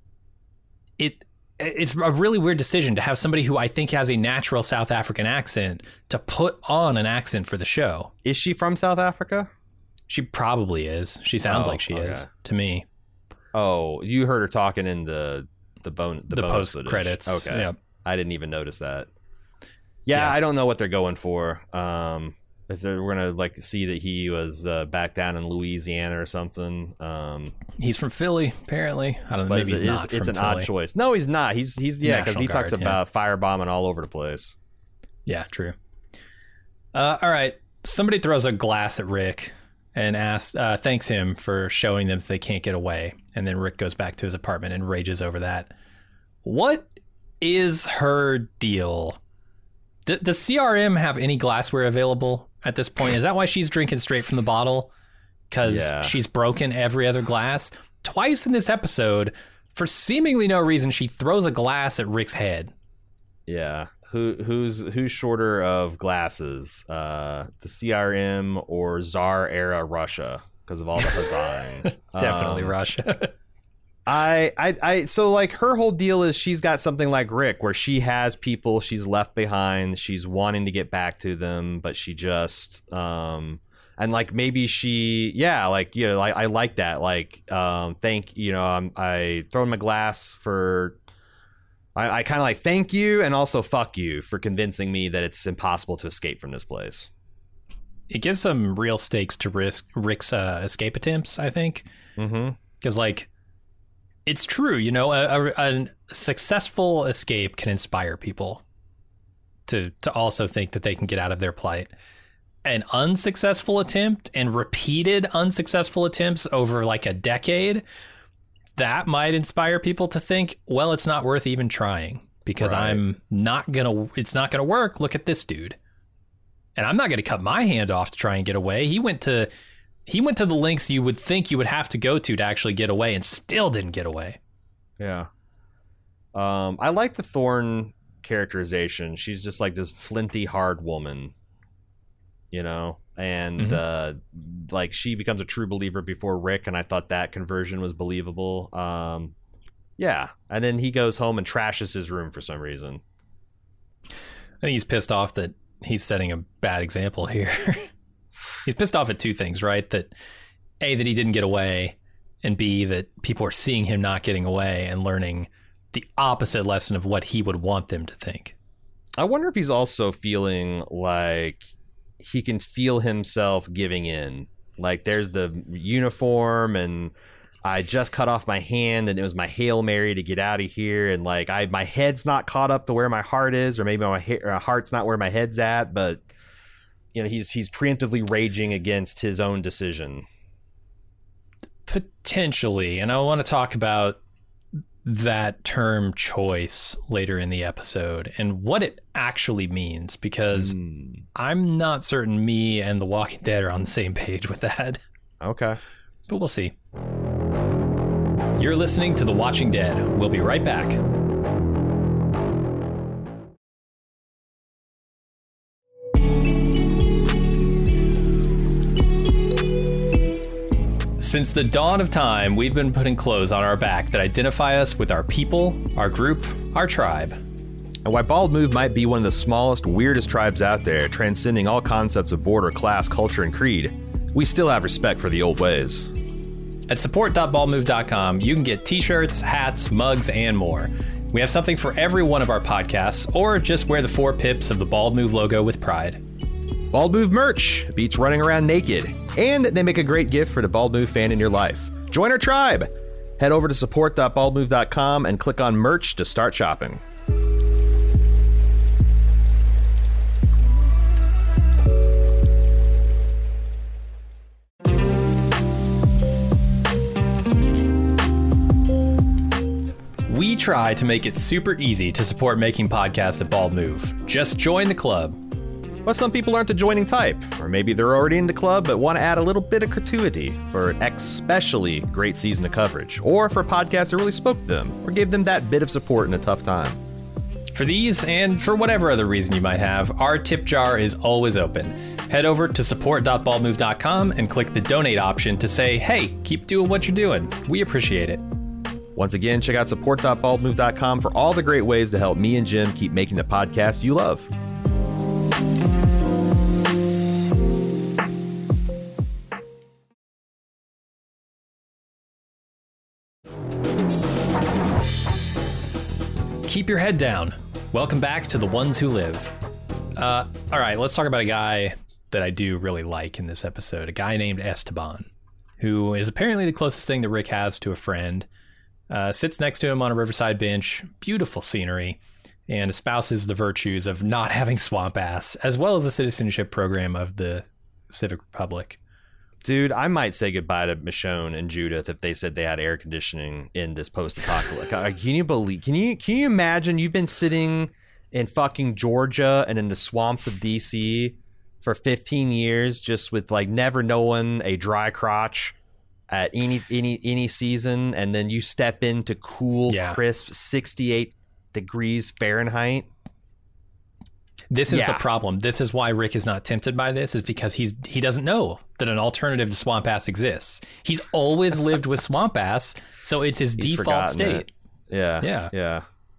it's a really weird decision to have somebody who I think has a natural South African accent to put on an accent for the show. Is she from South Africa? She probably is. She sounds like she is to me. Oh, you heard her talking in the post credits. Okay. Yep. I didn't even notice that. Yeah, I don't know what they're going for. If we're gonna like see that he was back down in Louisiana or something. He's from Philly, apparently. I don't know. Maybe he's not. It's from an Philly. Odd choice. No, he's not. He's because he talks about firebombing all over the place. Yeah, true. All right. somebody throws a glass at Rick and thanks him for showing them that they can't get away. And then Rick goes back to his apartment and rages over that. What is her deal? Does CRM have any glassware available at this point? Is that why she's drinking straight from the bottle? Because she's broken every other glass? Twice in this episode, for seemingly no reason, she throws a glass at Rick's head. Yeah. Who's shorter of glasses? The CRM or Tsar era Russia because of all the huzzahing? Definitely Russia. So like her whole deal is she's got something like Rick where she has people she's left behind. She's wanting to get back to them, but she just and like maybe I like that. Like I throw my glass for. I kind of like thank you and also fuck you for convincing me that it's impossible to escape from this place. It gives some real stakes to Rick's escape attempts, I think. Because, like, it's true, you know, a successful escape can inspire people to also think that they can get out of their plight. An unsuccessful attempt and repeated unsuccessful attempts over like a decade, that might inspire people to think, well, it's not worth even trying because it's not going to work. Look at this dude. And I'm not going to cut my hand off to try and get away. He went to the lengths you would think you would have to go to actually get away and still didn't get away. Yeah. I like the Thorne characterization. She's just like this flinty, hard woman, you know? And like she becomes a true believer before Rick, and I thought that conversion was believable. And then he goes home and trashes his room for some reason. I think he's pissed off that he's setting a bad example here. He's pissed off at two things, right? That A, that he didn't get away, and B, that people are seeing him not getting away and learning the opposite lesson of what he would want them to think. I wonder if he's also feeling like he can feel himself giving in. Like there's the uniform and I just cut off my hand and it was my Hail Mary to get out of here. And like my head's not caught up to where my heart is, or maybe my heart's not where my head's at. But you know, he's preemptively raging against his own decision. Potentially. And I want to talk about that term choice later in the episode and what it actually means, because I'm not certain me and The Walking Dead are on the same page with that. Okay. But we'll see. You're listening to The Watching Dead. We'll be right back. Since the dawn of time, we've been putting clothes on our back that identify us with our people, our group, our tribe. And while Bald Move might be one of the smallest, weirdest tribes out there, transcending all concepts of border, class, culture, and creed, we still have respect for the old ways. At support.baldmove.com, you can get t-shirts, hats, mugs, and more. We have something for every one of our podcasts, or just wear the 4 pips of the Bald Move logo with pride. Bald Move merch beats running around naked, and they make a great gift for the Bald Move fan in your life. Join our tribe. Head over to support.baldmove.com and click on merch to start shopping. We try to make it super easy to support making podcasts at Bald Move. Just join the club. But some people aren't the joining type, or maybe they're already in the club but want to add a little bit of gratuity for an especially great season of coverage, or for a podcast that really spoke to them, or gave them that bit of support in a tough time. For these, and for whatever other reason you might have, our tip jar is always open. Head over to support.baldmove.com and click the donate option to say, hey, keep doing what you're doing. We appreciate it. Once again, check out support.baldmove.com for all the great ways to help me and Jim keep making the podcast you love. Keep your head down. Welcome back to The Ones Who Live. All right, let's talk about a guy that I do really like in this episode. A guy named Esteban, who is apparently the closest thing that Rick has to a friend. Sits next to him on a riverside bench, beautiful scenery, and espouses the virtues of not having swamp ass, as well as the citizenship program of the Civic Republic. Dude, I might say goodbye to Michonne and Judith if they said they had air conditioning in this post-apocalypse. Can you imagine you've been sitting in fucking Georgia and in the swamps of DC for 15 years just with like never knowing a dry crotch at any season, and then you step into cool, crisp 68 degrees Fahrenheit? This is the problem. This is why Rick is not tempted by this, is because he doesn't know that an alternative to swamp ass exists. He's always lived with swamp ass, so it's his default state. Yeah.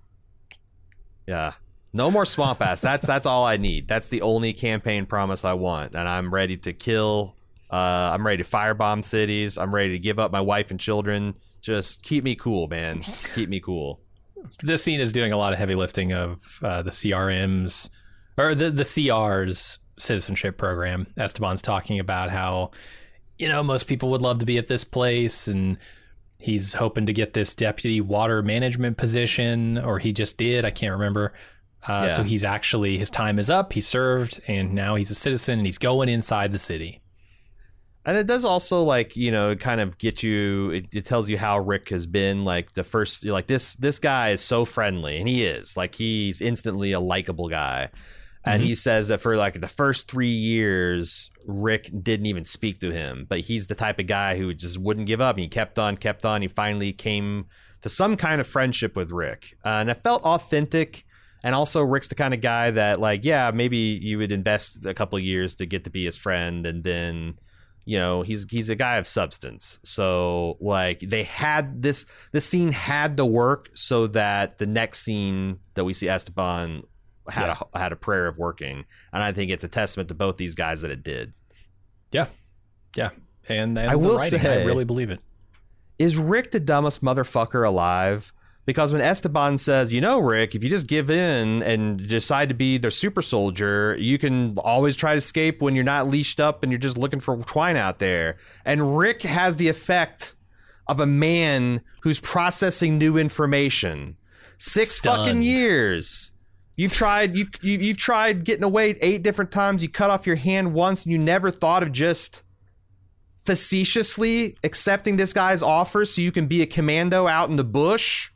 No more swamp ass. That's all I need. That's the only campaign promise I want, and I'm ready to kill. I'm ready to firebomb cities. I'm ready to give up my wife and children. Just keep me cool, man. Keep me cool. This scene is doing a lot of heavy lifting of the CRM's or the CR's citizenship program. Esteban's talking about how, most people would love to be at this place, and he's hoping to get this deputy water management position, or he just did. I can't remember. So he's actually, his time is up. He served, and now he's a citizen, and he's going inside the city. And it does also kind of get you, it tells you how Rick has been like the first, like this guy is so friendly, and he is like, he's instantly a likable guy. And he says that for like the first 3 years, Rick didn't even speak to him, but he's the type of guy who just wouldn't give up. And he kept on. He finally came to some kind of friendship with Rick. And it felt authentic. And also Rick's the kind of guy that maybe you would invest a couple of years to get to be his friend. And then, he's a guy of substance. So they had this scene had to work so that the next scene that we see Esteban had a prayer of working, and I think it's a testament to both these guys that it did. Yeah. And I will say, I really believe it. Is Rick the dumbest motherfucker alive? Because when Esteban says, Rick, if you just give in and decide to be the super soldier, you can always try to escape when you're not leashed up and you're just looking for twine out there. And Rick has the effect of a man who's processing new information. 6 fucking years. You've tried getting away 8 different times. You cut off your hand once, and you never thought of just facetiously accepting this guy's offer so you can be a commando out in the bush.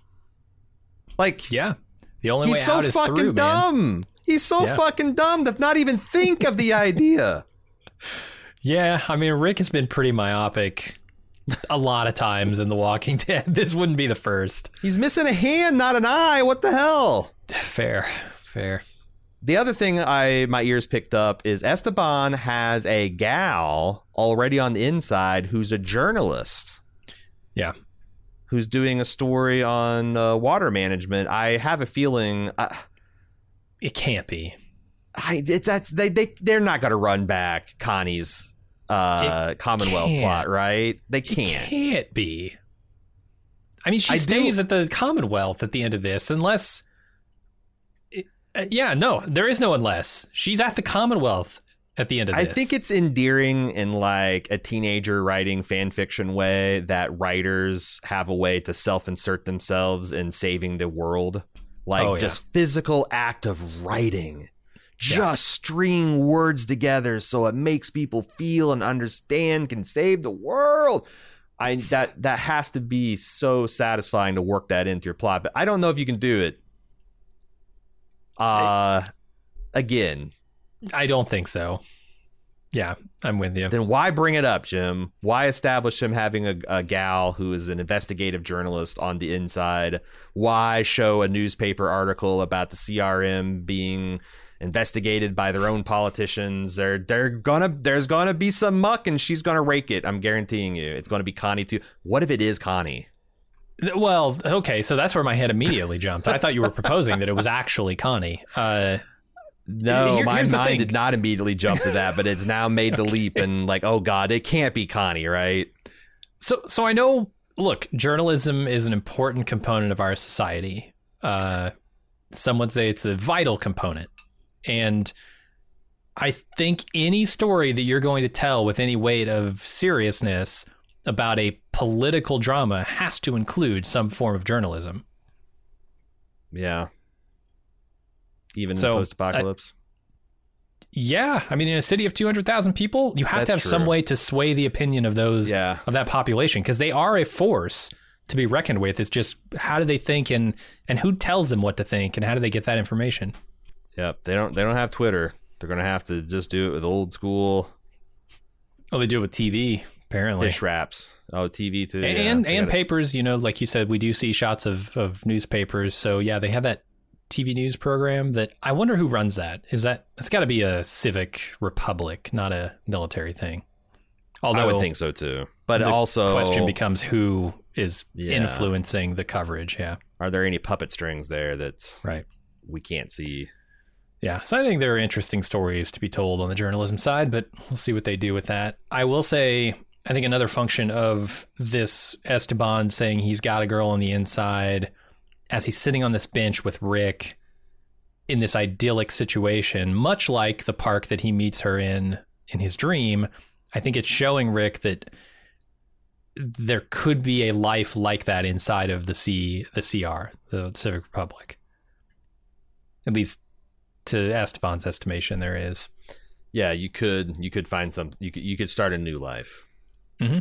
The only way out is through, man. He's so fucking dumb. He's so fucking dumb to not even think of the idea. Yeah, I mean, Rick has been pretty myopic a lot of times in The Walking Dead. This wouldn't be the first. He's missing a hand, not an eye. What the hell? Fair. The other thing my ears picked up is Esteban has a gal already on the inside who's a journalist. Yeah. Who's doing a story on water management. I have a feeling it can't be. They're not going to run back Connie's Commonwealth plot, right? They can't. It can't be. I mean, she stays at the Commonwealth at the end of this, unless. No, there is no unless. She's at the Commonwealth at the end of this. I think it's endearing in like a teenager writing fan fiction way that writers have a way to self-insert themselves in saving the world. Just physical act of writing. Just string words together so it makes people feel and understand, can save the world. That has to be so satisfying to work that into your plot, but I don't know if you can do it. Again, I don't think so. Yeah, I'm with you. Then why bring it up, Jim? Why establish him having a gal who is an investigative journalist on the inside? Why show a newspaper article about the CRM being investigated by their own politicians? There's gonna be some muck, and she's gonna rake it. I'm guaranteeing you. It's gonna be Connie too. What if it is Connie? Well, okay, so that's where my head immediately jumped. I thought you were proposing that it was actually Connie. No, my mind did not immediately jump to that, but it's now made the leap and oh God, it can't be Connie, right? So I know, look, journalism is an important component of our society. Some would say it's a vital component. And I think any story that you're going to tell with any weight of seriousness about a political drama has to include some form of journalism. Yeah. Even in post-apocalypse? Yeah, I mean, in a city of 200,000 people, you have to have some way to sway the opinion of those of that population, because they are a force to be reckoned with. It's just how do they think, and who tells them what to think, and how do they get that information? Yep, they don't have Twitter. They're gonna have to just do it with old school. Oh, they do it with TV, apparently. Fish wraps. Oh, TV too. And papers, you know, like you said, we do see shots of newspapers. So yeah, they have that TV news program that I wonder who runs that. That's got to be a civic republic, not a military thing. Although I would think so too. But also, the question becomes who is influencing the coverage. Yeah. Are there any puppet strings there that's right we can't see? Yeah. So I think there are interesting stories to be told on the journalism side, but we'll see what they do with that. I will say, I think another function of this Esteban saying he's got a girl on the inside, as he's sitting on this bench with Rick in this idyllic situation, much like the park that he meets her in his dream, I think it's showing Rick that there could be a life like that inside of the CR, the Civic Republic. At least to Esteban's estimation, there is. Yeah, you could find some. You could start a new life. Mm-hmm.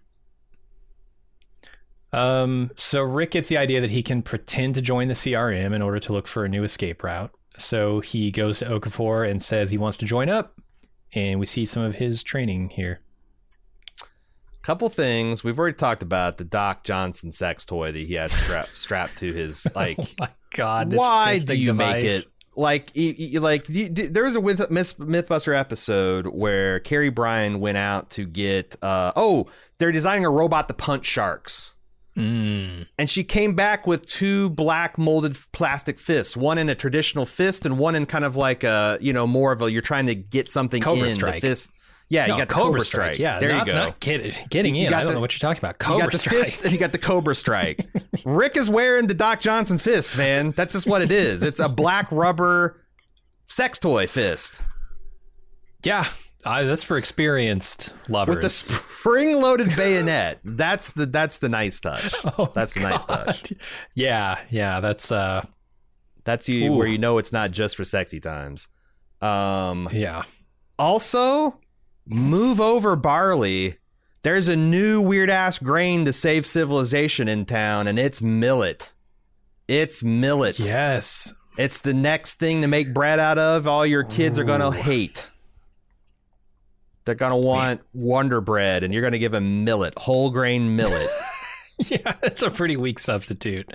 So Rick gets the idea that he can pretend to join the CRM in order to look for a new escape route. So he goes to Okafor and says he wants to join up, and we see some of his training here. Couple things we've already talked about: the Doc Johnson sex toy that he has strapped to his like. Oh my God! This why do you device. make it? There was a Mythbuster episode where Carrie Bryan went out to get. They're designing a robot to punch sharks. And she came back with two black molded plastic fists, one in a traditional fist and one in kind of like a, more of a, you're trying to get something Cobra in Strike. the fist. Yeah, No, you got the Cobra Strike. Yeah, there you go. Not getting in. I don't know what you're talking about. Cobra you got the Strike. fist and you got the Cobra Strike. Rick is wearing the Doc Johnson fist, man. That's just what it is. It's a black rubber sex toy fist. Yeah. That's for experienced lovers. With the spring-loaded bayonet. That's the nice touch. Oh, that's the nice touch. Yeah, that's where you know it's not just for sexy times. Yeah. Also, move over barley. There's a new weird-ass grain to save civilization in town, and it's millet. It's millet. Yes. It's the next thing to make bread out of. All your kids are going to hate. They're going to want Wonder Bread, and you're going to give them millet, whole grain millet. Yeah, it's a pretty weak substitute.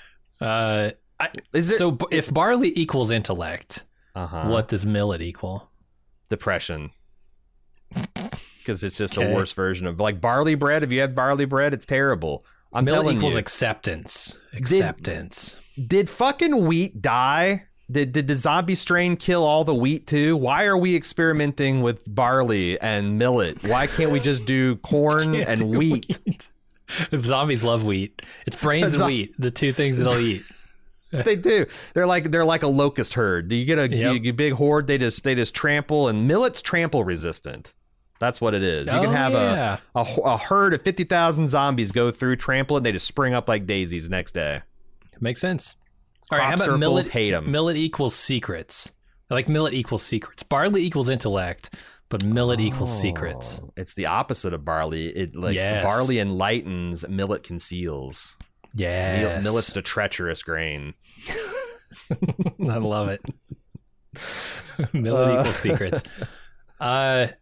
So if barley equals intellect, what does millet equal? Depression. Because it's just a worse version of like barley bread. If you had barley bread, it's terrible. Millet equals acceptance. Did fucking wheat die? Did the zombie strain kill all the wheat too? Why are we experimenting with barley and millet? Why can't we just do corn and wheat? Zombies love wheat. It's brains and wheat, the two things they'll eat. They do. They're like a locust herd. You get a big horde. They just trample, and millet's trample resistant. That's what it is. You can have a herd of 50,000 zombies go through, trample, and they just spring up like daisies the next day. Makes sense. All right, how about millet? Hate them. Millet equals secrets. I like millet equals secrets. Barley equals intellect, but millet equals secrets. It's the opposite of barley. Barley enlightens, millet conceals. Yeah, millet's the treacherous grain. I love it. Millet equals secrets. I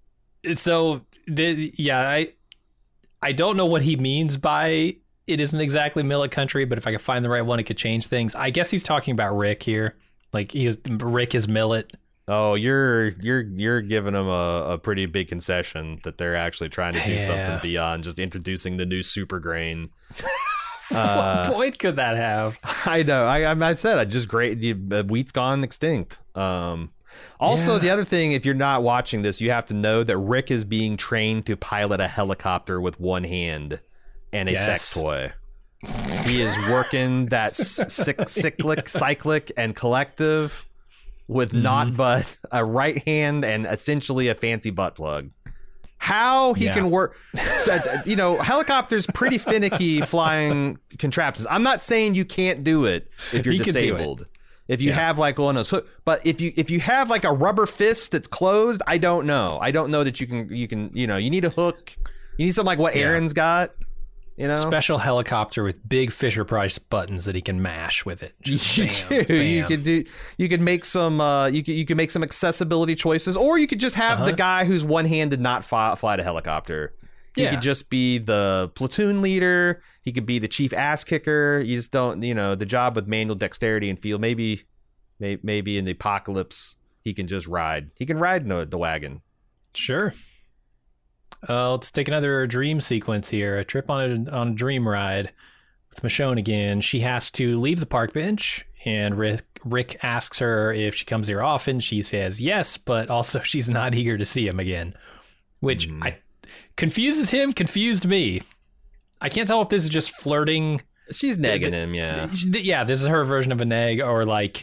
don't know what he means by it isn't exactly millet country, but if I could find the right one, it could change things. I guess he's talking about Rick here. Like Rick is millet. Oh, you're giving them a pretty big concession that they're actually trying to do something beyond just introducing the new super grain. What point could that have? I know. I said wheat's gone extinct. Also, the other thing, if you're not watching this, you have to know that Rick is being trained to pilot a helicopter with one hand and a sex toy. He is working that cyclic and collective with not but a right hand and essentially a fancy butt plug. How he can work, helicopters pretty finicky flying contraptions. I'm not saying you can't do it if you're disabled. If you have like one of those, but if you have like a rubber fist that's closed, I don't know that you can you need a hook. You need something like what Aaron's got. Special helicopter with big Fisher Price buttons that he can mash with it. Just bam, bam. You could make some you could make some accessibility choices, or you could just have the guy who's one-handed not fly the helicopter. He could just be the platoon leader. He could be the chief ass kicker. You just don't, the job with manual dexterity and feel. Maybe in the apocalypse he can just ride. He can ride the wagon. Sure. Let's take another dream sequence here. A trip on a dream ride with Michonne again. She has to leave the park bench, and Rick asks her if she comes here often. She says yes, but also she's not eager to see him again, which confuses him, confused me. I can't tell if this is just flirting. She's negging him, yeah. Yeah, this is her version of a neg, or like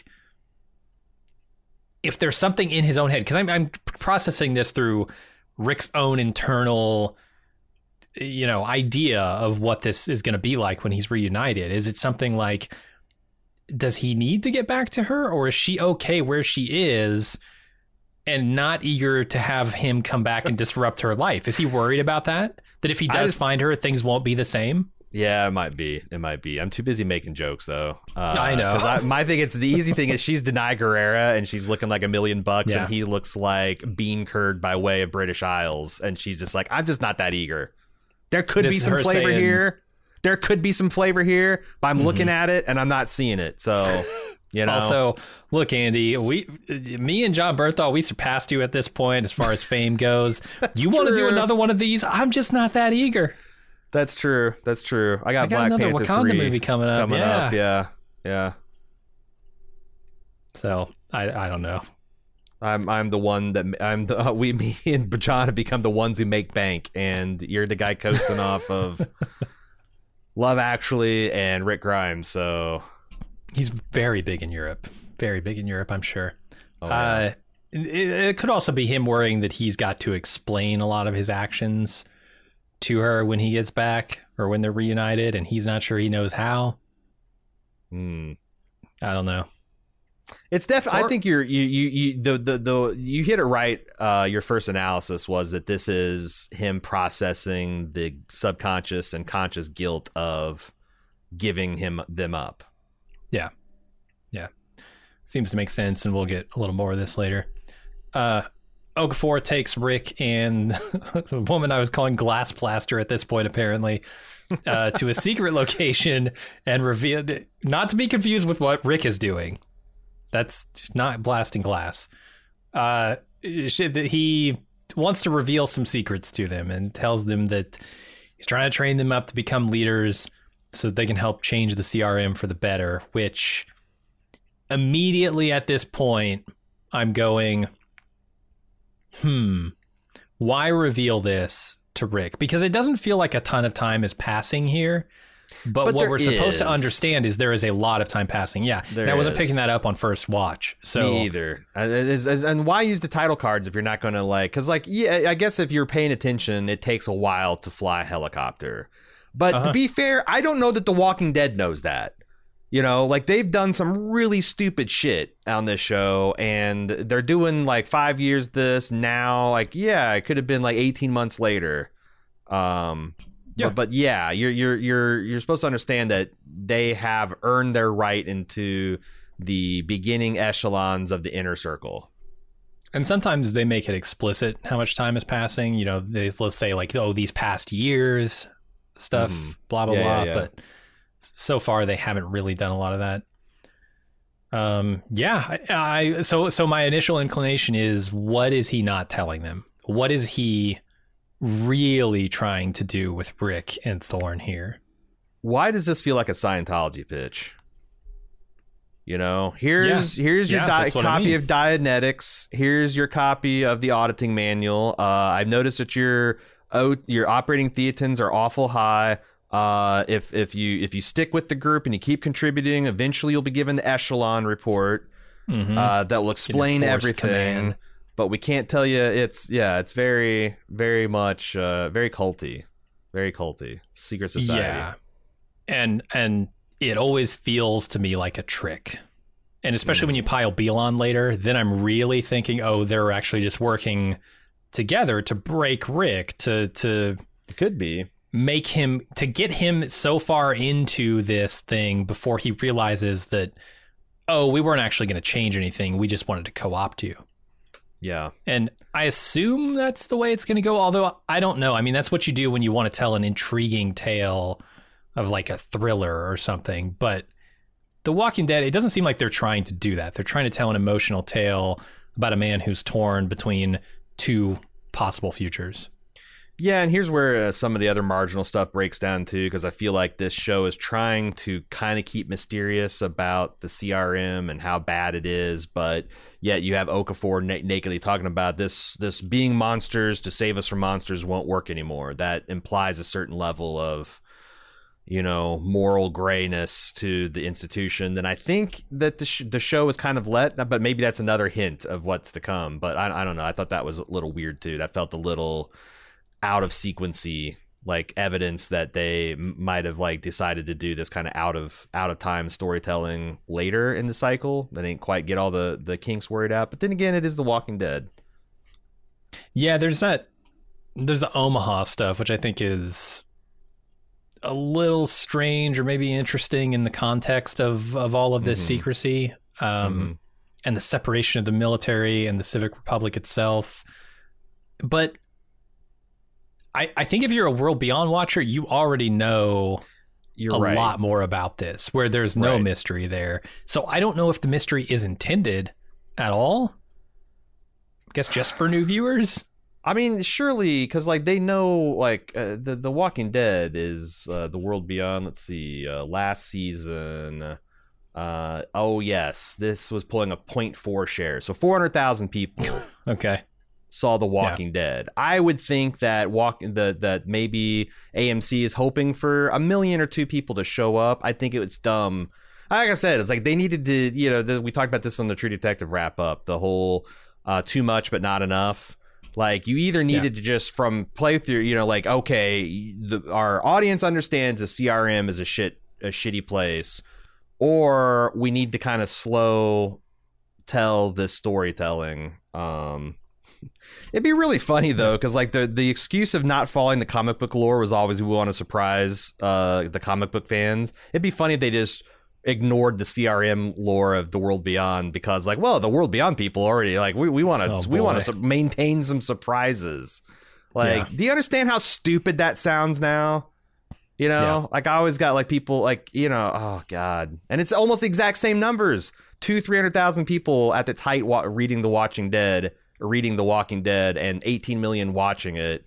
if there's something in his own head, because I'm processing this through Rick's own internal, idea of what this is going to be like when he's reunited. Is it something like, does he need to get back to her, or is she okay where she is and not eager to have him come back and disrupt her life? Is he worried about that? That if he does find her, things won't be the same? Yeah, it might be. I'm too busy making jokes, though. I know. My thing, it's the easy thing is she's Denai Guerrera, and she's looking like $1 million, and he looks like bean curd by way of British Isles, and she's just like, I'm just not that eager. There could be some flavor here. There could be some flavor here, but I'm looking at it, and I'm not seeing it. So, Also, look, Andy, me and John Berthal, we surpassed you at this point as far as fame goes. You want to do another one of these? I'm just not that eager. That's true. I got Black another Panther Wakanda 3 movie coming up. Yeah. So I don't know. I'm the one that me and John have become the ones who make bank, and you're the guy coasting off of Love Actually and Rick Grimes. So he's very big in Europe. I'm sure. Oh, yeah. It could also be him worrying that he's got to explain a lot of his actions to her when he gets back, or when they're reunited, and he's not sure he knows how. I don't know. It's definitely. I think you hit it right. Your first analysis was that this is him processing the subconscious and conscious guilt of giving them up. Yeah. Seems to make sense, and we'll get a little more of this later. Okafor takes Rick and the woman I was calling Glass Plaster at this point, apparently, to a secret location and reveal, not to be confused with what Rick is doing. That's not blasting glass. He wants to reveal some secrets to them and tells them that he's trying to train them up to become leaders so that they can help change the CRM for the better, which immediately at this point, I'm going, why reveal this to Rick? Because it doesn't feel like a ton of time is passing here. But what we're supposed to understand is there is a lot of time passing. Yeah, and I wasn't picking that up on first watch. So me either. And why use the title cards if you're not going to because I guess if you're paying attention, it takes a while to fly a helicopter. But to be fair, I don't know that The Walking Dead knows that. They've done some really stupid shit on this show, and they're doing 5 years this now. It could have been 18 months later. But you're supposed to understand that they have earned their right into the beginning echelons of the inner circle. And sometimes they make it explicit how much time is passing. Let's say these past years stuff, blah, blah, blah. Yeah. But so far, they haven't really done a lot of that. So my initial inclination is, what is he not telling them? What is he really trying to do with Rick and Thorne here? Why does this feel like a Scientology pitch? Here's your copy of Dianetics. Here's your copy of the auditing manual. I've noticed that your operating theatins are awful high. If you stick with the group and you keep contributing, eventually you'll be given the echelon report that will explain everything. Command. But we can't tell you. It's very, very much very culty, secret society. Yeah, and it always feels to me like a trick. And especially when you pile Beale on later, then I'm really thinking, oh, they're actually just working together to break Rick, to It could be. make him, to get him so far into this thing before he realizes that, oh, we weren't actually going to change anything. We just wanted to co-opt you. Yeah. And I assume that's the way it's going to go, although I don't know. I mean, that's what you do when you want to tell an intriguing tale of like a thriller or something. But The Walking Dead, it doesn't seem like they're trying to do that. They're trying to tell an emotional tale about a man who's torn between two possible futures. Yeah, and here's where some of the other marginal stuff breaks down too, because I feel like this show is trying to kind of keep mysterious about the CRM and how bad it is, but yet you have Okafor nakedly talking about this being monsters to save us from monsters won't work anymore. That implies a certain level of, you know, moral grayness to the institution. Then I think that the show is kind of but maybe that's another hint of what's to come. But I don't know. I thought that was a little weird too. That felt a little out of sequency, like evidence that they might have like decided to do this kind of out of time storytelling later in the cycle. They didn't quite get all the kinks worried out. But then again, it is The Walking Dead. Yeah, there's the Omaha stuff, which I think is a little strange or maybe interesting in the context of all of this secrecy, and the separation of the military and the Civic Republic itself. But I think if you're a World Beyond watcher, you already know a lot more about this, where there's no mystery there. So I don't know if the mystery is intended at all. I guess just for new viewers. I mean, surely, because like they know, like the Walking Dead is the World Beyond. Let's see, last season. Oh yes, this was pulling a 0.4 share, so 400,000 people. Okay. Saw The Walking Dead. I would think that that maybe AMC is hoping for 1 million or 2 people to show up. I think it's dumb. Like I said, it's like they needed to, you know, we talked about this on the True Detective wrap up, the whole too much but not enough. Like you either needed to just from playthrough, you know, like, okay, our audience understands the CRM is a shitty place, or we need to kind of slow tell this storytelling. It'd be really funny though, because like the excuse of not following the comic book lore was always we want to surprise the comic book fans. It'd be funny if they just ignored the CRM lore of the World Beyond because, like, well, the World Beyond people already like we want to maintain some surprises. Like, do you understand how stupid that sounds now? You know, like I always got like people like, you know, oh god, and it's almost the exact same numbers: 300,000 people at its height reading The Walking Dead, and 18 million watching it.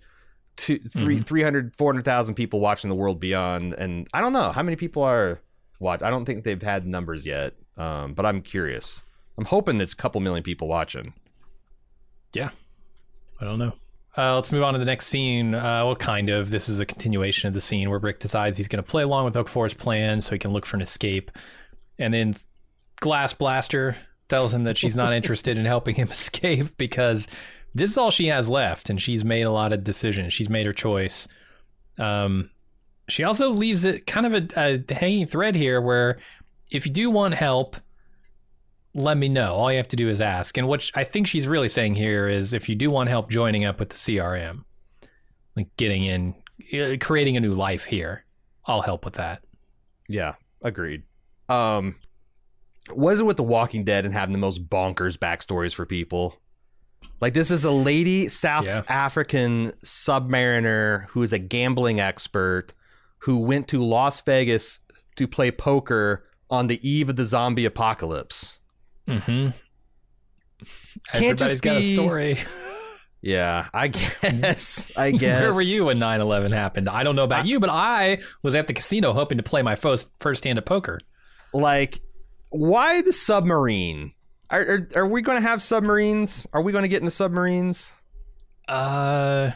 400,000 people watching The World Beyond, and I don't know how many people are watch. I don't think they've had numbers yet, but I'm curious. I'm hoping it's a couple million people watching. Yeah, I don't know. Let's move on to the next scene. Well, kind of. This is a continuation of the scene where Rick decides he's going to play along with Okafor's plan so he can look for an escape. And then Glass Blaster tells him that she's not interested in helping him escape because this is all she has left, and she's made a lot of decisions. She's made her choice. She also leaves it kind of a hanging thread here where if you do want help, let me know. All you have to do is ask. And what I think she's really saying here is if you do want help joining up with the CRM, like getting in, creating a new life here, I'll help with that. Yeah, agreed. Was it with The Walking Dead and having the most bonkers backstories for people? Like, this is a lady South African submariner who is a gambling expert who went to Las Vegas to play poker on the eve of the zombie apocalypse. Mm-hmm. Can't Everybody's just got a be... story. Yeah, I guess. Where were you when 9/11 happened? I don't know about you, but I was at the casino hoping to play my first hand of poker. Like, why the submarine? Are we going to have submarines? Are we going to get into submarines? Have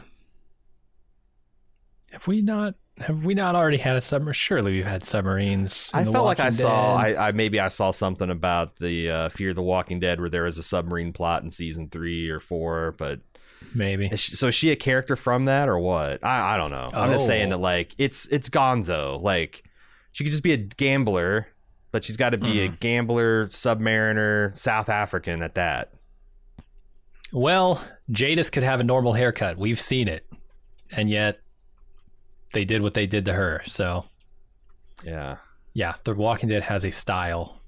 we not already had a submarine? Surely we've had submarines. I felt like I saw. I saw something about the Fear the Walking Dead where there was a submarine plot in season 3 or 4, but maybe. So is she a character from that or what? I don't know. I'm just saying that like it's Gonzo. Like she could just be a gambler. but she's got to be a gambler, submariner, South African at that. Well, Jadis could have a normal haircut. We've seen it. And yet they did what they did to her. So yeah, The Walking Dead has a style.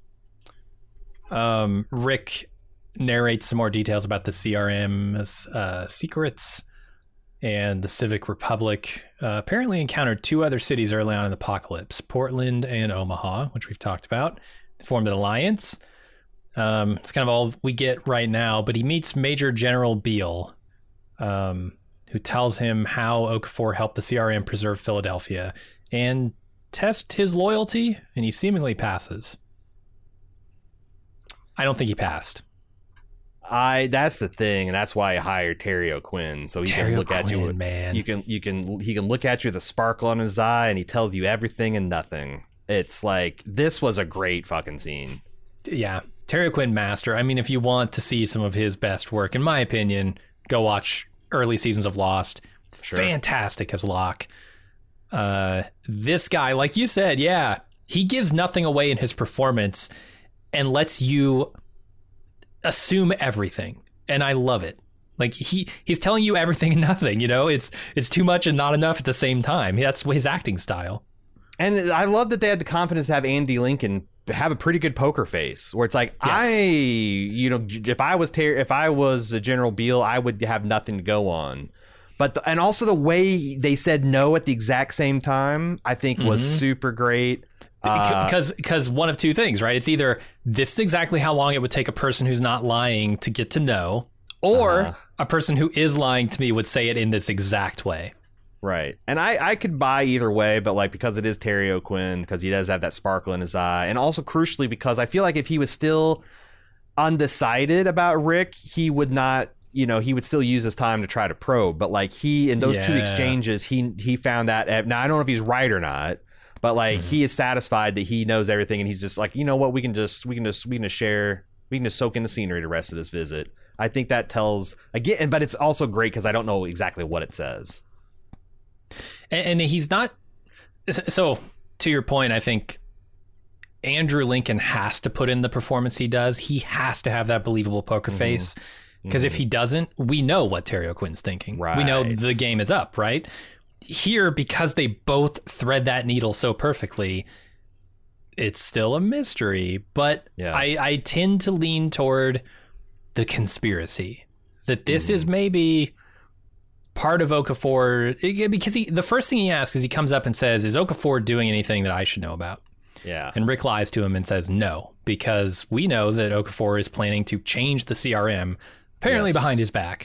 Rick narrates some more details about the CRM's secrets, and the Civic Republic apparently encountered 2 other cities early on in the apocalypse, Portland and Omaha, which we've talked about. They formed an alliance. It's kind of all we get right now, but he meets Major General Beale, who tells him how Okafor helped the CRM preserve Philadelphia and test his loyalty, and he seemingly passes. I don't think he passed. That's the thing, and that's why I hired Terry O'Quinn, so he can look at you. Man. He can look at you with a sparkle in his eye, and he tells you everything and nothing. It's like, this was a great fucking scene. Yeah, Terry O'Quinn master. I mean, if you want to see some of his best work, in my opinion, go watch early seasons of Lost. Sure. Fantastic as Locke. This guy, like you said, yeah, he gives nothing away in his performance and lets you assume everything, and I love it. Like he's telling you everything and nothing. You know, it's too much and not enough at the same time. That's his acting style. And I love that they had the confidence to have Andy Lincoln have a pretty good poker face, where it's like, yes. If I was a General Beale, I would have nothing to go on. But and also the way they said no at the exact same time, I think was super great. Because one of 2 things, right? It's either this is exactly how long it would take a person who's not lying to get to know, or a person who is lying to me would say it in this exact way. Right. And I could buy either way, but like, because it is Terry O'Quinn, because he does have that sparkle in his eye, and also crucially because I feel like if he was still undecided about Rick, he would not, he would still use his time to try to probe. But like, he in those 2 exchanges, he found that. Now I don't know if he's right or not, but like, he is satisfied that he knows everything, and he's just like, you know what, we can just soak in the scenery the rest of this visit. I think that tells again, but it's also great because I don't know exactly what it says. And he's not. So to your point, I think Andrew Lincoln has to put in the performance he does. He has to have that believable poker face, because if he doesn't, we know what Terry O'Quinn's thinking. Right. We know the game is up, right? Here, because they both thread that needle so perfectly, it's still a mystery. But I tend to lean toward the conspiracy, that this is maybe part of Okafor, because the first thing he asks is, he comes up and says, is Okafor doing anything that I should know about? Yeah. And Rick lies to him and says no, because we know that Okafor is planning to change the CRM, apparently behind his back.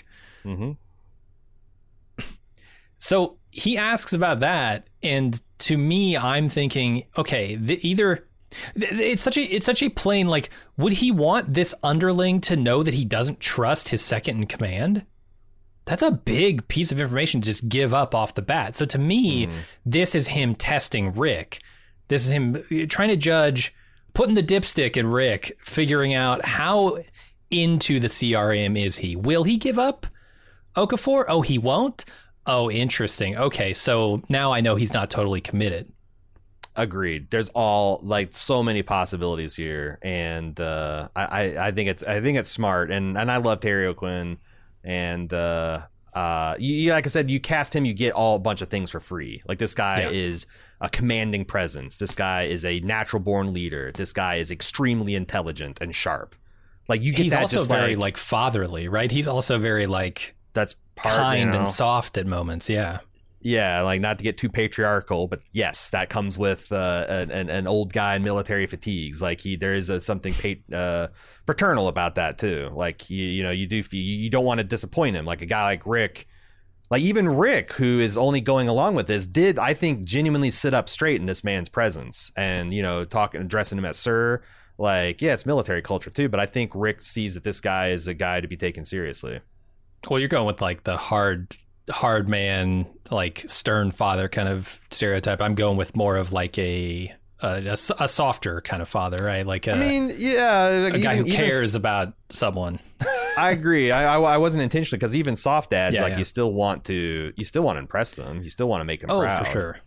So he asks about that, and to me, I'm thinking, okay, it's such a plain, like, would he want this underling to know that he doesn't trust his second in command? That's a big piece of information to just give up off the bat. So to me, this is him testing Rick. This is him trying to judge, putting the dipstick in Rick, figuring out how into the CRM is he. Will he give up Okafor? Oh, he won't? Oh, interesting. Okay, so now I know he's not totally committed. Agreed. There's so many possibilities here, and I think it's smart, and I love Terry O'Quinn. And like I said, you cast him, you get a bunch of things for free. Like, this guy is a commanding presence. This guy is a natural born leader. This guy is extremely intelligent and sharp. Like, you get he's that also just very like fatherly, right? He's also very that's kind and soft at moments. Yeah, like, not to get too patriarchal, but yes, that comes with an old guy in military fatigues. Like, there is something paternal about that too. Like, you don't want to disappoint him. Like, a guy like Rick, like even Rick, who is only going along with this, did, I think, genuinely sit up straight in this man's presence, and addressing him as sir. Like, yeah, it's military culture too, but I think Rick sees that this guy is a guy to be taken seriously. Well, you're going with like the hard man, like stern father kind of stereotype. I'm going with more of like a softer kind of father, right? Like a guy who cares about someone. I agree. I wasn't intentionally, because even soft dads, you still want to impress them. You still want to make them proud. Oh, for sure.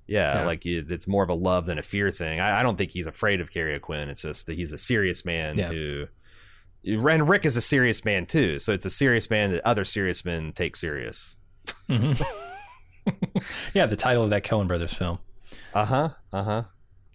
Yeah, like it's more of a love than a fear thing. I don't think he's afraid of Carrie Quinn. It's just that he's a serious man who. And Rick is a serious man too, so it's a serious man that other serious men take serious. Mm-hmm. Yeah, the title of that Coen Brothers film. So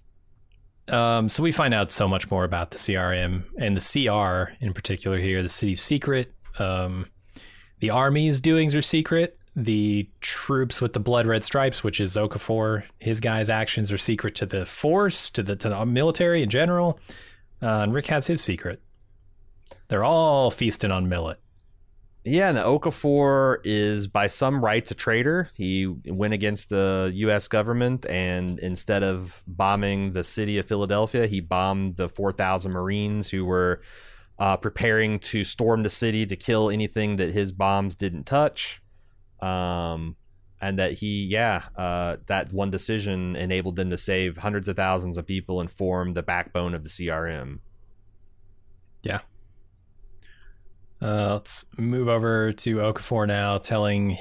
we find out so much more about the CRM and the CR in particular here. The city's secret. The army's doings are secret. The troops with the blood red stripes, which is Okafor, his guys' actions are secret to the force, to the military in general. And Rick has his secret. They're all feasting on millet. Yeah, and the Okafor is by some rights a traitor. He went against the U.S. government, and instead of bombing the city of Philadelphia, he bombed the 4,000 Marines who were preparing to storm the city to kill anything that his bombs didn't touch. And that that one decision enabled them to save hundreds of thousands of people and form the backbone of the CRM. Yeah. Let's move over to Okafor now, telling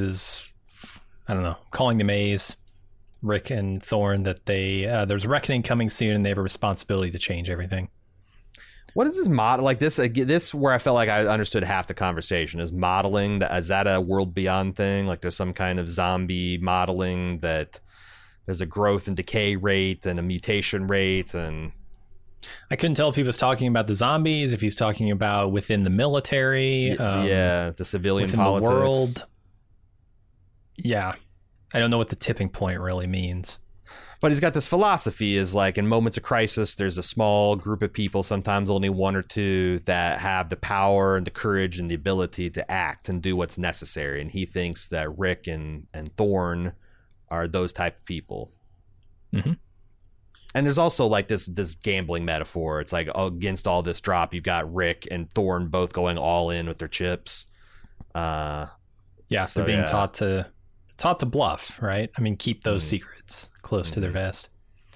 calling the Maze, Rick and Thorne, that there's a reckoning coming soon and they have a responsibility to change everything. What is this model like this? This where I felt like I understood half the conversation is modeling. Is that a World Beyond thing? Like there's some kind of zombie modeling that there's a growth and decay rate and a mutation rate, and I couldn't tell if he was talking about the zombies, if he's talking about within the military, the civilian within politics. the world. Yeah, I don't know what the tipping point really means. But he's got this philosophy is like in moments of crisis, there's a small group of people, sometimes only one or two, that have the power and the courage and the ability to act and do what's necessary. And he thinks that Rick and Thorne are those type of people. Mm-hmm. And there's also like this gambling metaphor. It's like against all this drop, you've got Rick and Thorne both going all in with their chips. They're being taught to bluff, right? I mean, keep those secrets close to their vest.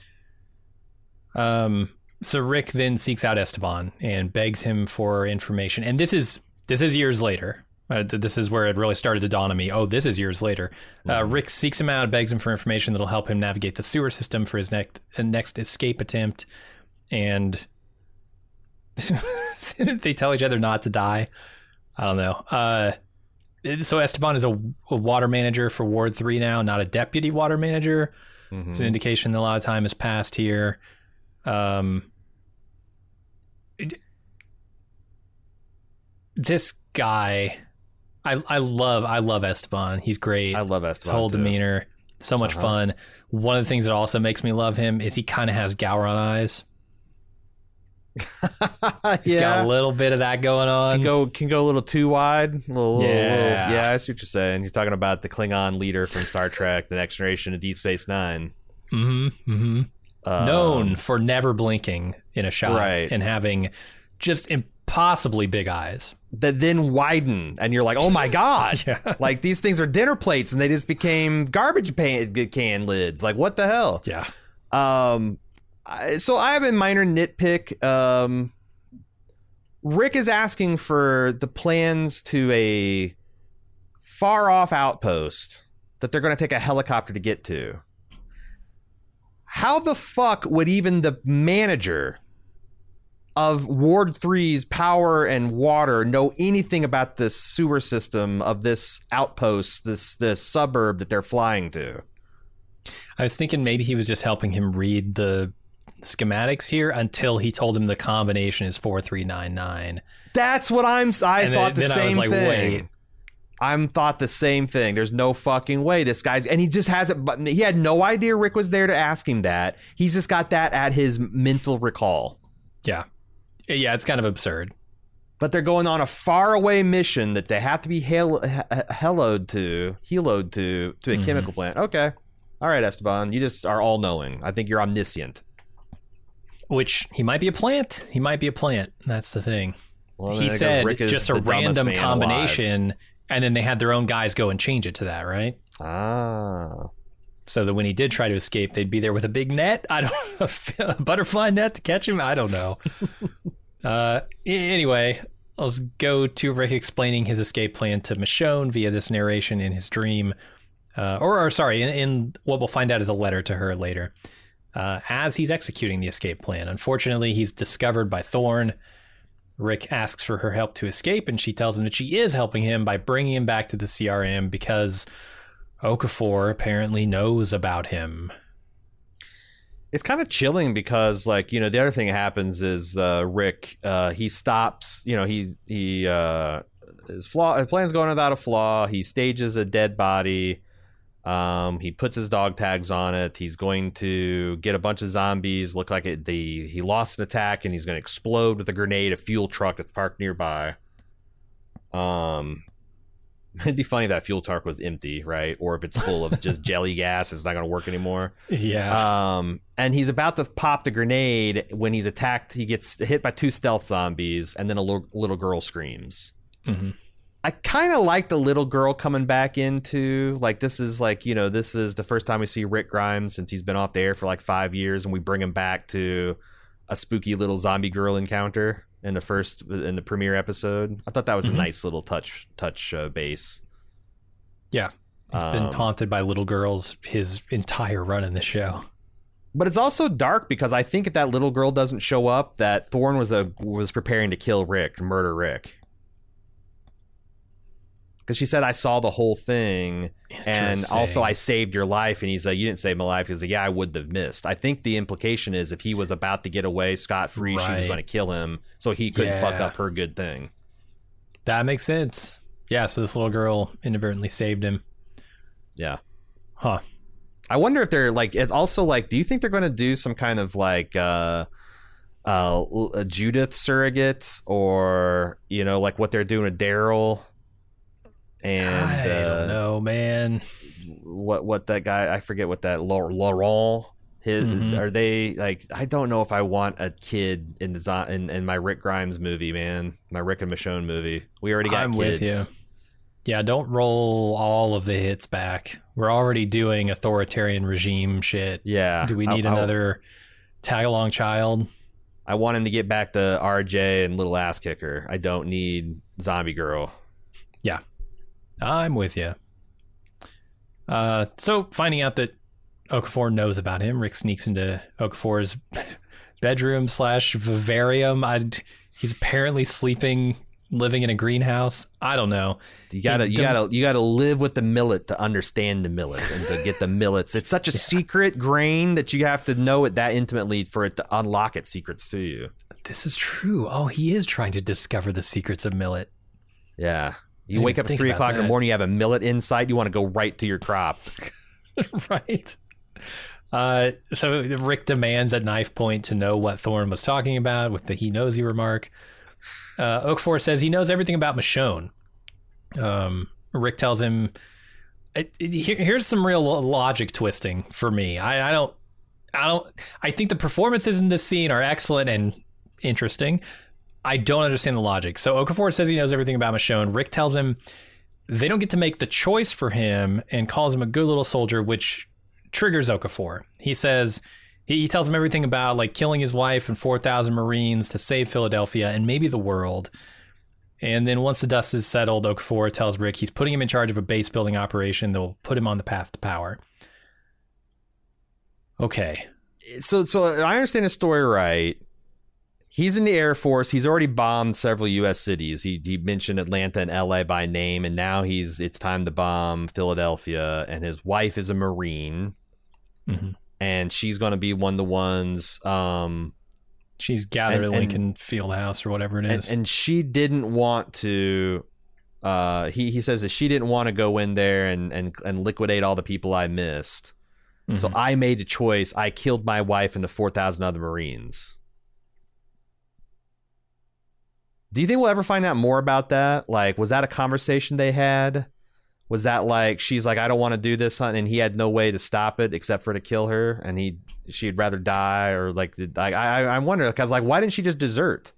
So Rick then seeks out Esteban and begs him for information. And this is years later. This is where it really started to dawn on me. Oh, this is years later. Rick seeks him out, begs him for information that'll help him navigate the sewer system for his next escape attempt. And they tell each other not to die. I don't know. So Esteban is a water manager for Ward 3 now, not a deputy water manager. Mm-hmm. It's an indication that a lot of time has passed here. This guy, I love Esteban. He's great. I love Esteban. His whole demeanor, so much fun. One of the things that also makes me love him is he kind of has Gowron eyes. He's got a little bit of that going on. Can go a little too wide. I see what you're saying. You're talking about the Klingon leader from Star Trek, The Next Generation of Deep Space Nine. Mm-hmm. Mm-hmm. Known for never blinking in a shot, right, and having just impossibly big eyes that then widen, and you're like, oh my god. Yeah. Like these things are dinner plates and they just became garbage can lids. Like what the hell? Yeah. So I have a minor nitpick. Rick is asking for the plans to a far off outpost that they're going to take a helicopter to get to. How the fuck would even the manager of Ward 3's power and water know anything about the sewer system of this outpost, this suburb that they're flying to? I was thinking maybe he was just helping him read the schematics here until he told him the combination is 4399. That's what I thought the same thing. Wait. I thought the same thing. There's no fucking way this guy's, and he just has it, but he had no idea Rick was there to ask him that. He's just got that at his mental recall. Yeah, it's kind of absurd. But they're going on a faraway mission that they have to be heloed to a chemical plant. Okay. All right, Esteban, you just are all-knowing. I think you're omniscient. Which, he might be a plant. That's the thing. Well, he said just a random combination, and then they had their own guys go and change it to that, right? Ah. So that when he did try to escape, they'd be there with a big net. I don't know, a butterfly net to catch him. I don't know. Anyway, let's go to Rick explaining his escape plan to Michonne via this narration in his dream. in what we'll find out is a letter to her later, as he's executing the escape plan. Unfortunately, he's discovered by Thorne. Rick asks for her help to escape, and she tells him that she is helping him by bringing him back to the CRM because Okafor apparently knows about him. It's kind of chilling because, like, you know, the other thing that happens is Rick, he stops, you know, his plan's going without a flaw. He stages a dead body. He puts his dog tags on it. He's going to get a bunch of zombies. Look like he lost an attack, and he's going to explode with a grenade, a fuel truck that's parked nearby. It'd be funny if that fuel truck was empty, right? Or if it's full of just jelly gas, it's not going to work anymore. Yeah. And he's about to pop the grenade when he's attacked. He gets hit by 2 stealth zombies, and then a little girl screams. Mm-hmm. I kind of like the little girl coming back into, like, this is like, you know, this is the first time we see Rick Grimes since he's been off the air for like 5 years, and we bring him back to a spooky little zombie girl encounter in the premiere episode. I thought that was a nice little touch base. Yeah. He's been haunted by little girls his entire run in the show. But it's also dark because I think if that little girl doesn't show up, that Thorne was preparing to kill Rick, to murder Rick. Because she said, I saw the whole thing, and also I saved your life. And he's like, you didn't save my life. He's like, yeah, I wouldn't have missed. I think the implication is if he was about to get away scot-free, she was going to kill him, so he couldn't fuck up her good thing. That makes sense. Yeah, so this little girl inadvertently saved him. Yeah. Huh. I wonder if they're, like, it's also, like, do you think they're going to do some kind of, like, a Judith surrogate, or, you know, like what they're doing with Daryl? And I don't know, man. What that guy, I forget what that Laurent, are they, like, I don't know if I want a kid in my Rick Grimes movie, man. My Rick and Michonne movie. We already got kids. With you. Yeah, don't roll all of the hits back. We're already doing authoritarian regime shit. Yeah. Do we need another tag-along child? I want him to get back to RJ and Little Ass Kicker. I don't need Zombie Girl. Yeah. I'm with you. So finding out that Okafor knows about him, Rick sneaks into Okafor's bedroom / vivarium. He's apparently living in a greenhouse. I don't know. You gotta live with the millet to understand the millet and to get the millets. It's such a secret grain that you have to know it that intimately for it to unlock its secrets to you. This is true. Oh, he is trying to discover the secrets of millet. Yeah. You wake up at 3 o'clock in the morning, you have a millet insight, you want to go right to your crop. Right. So Rick demands at knife point to know what Thorne was talking about with the he knows you remark. Okafor says he knows everything about Michonne. Rick tells him, here's some real logic twisting for me. I think the performances in this scene are excellent and interesting. I don't understand the logic. So Okafor says he knows everything about Michonne. Rick tells him they don't get to make the choice for him and calls him a good little soldier, which triggers Okafor. He says he tells him everything about, like, killing his wife and 4,000 Marines to save Philadelphia and maybe the world. And then once the dust is settled, Okafor tells Rick he's putting him in charge of a base building operation that will put him on the path to power. Okay. So I understand the story right. He's in the Air Force. He's already bombed several U.S. cities. He mentioned Atlanta and L.A. by name, and now it's time to bomb Philadelphia. And his wife is a Marine, and she's going to be one of the ones. She's gathered at Lincoln Fieldhouse or whatever it is, and she didn't want to. He says that she didn't want to go in there and liquidate all the people I missed. So I made the choice. I killed my wife and the 4,000 other Marines. Do you think we'll ever find out more about that? Like, was that a conversation they had? Was that like, she's like, I don't want to do this, and he had no way to stop it except for to kill her, and she'd rather die, or like, I wonder, because, like, why didn't she just desert?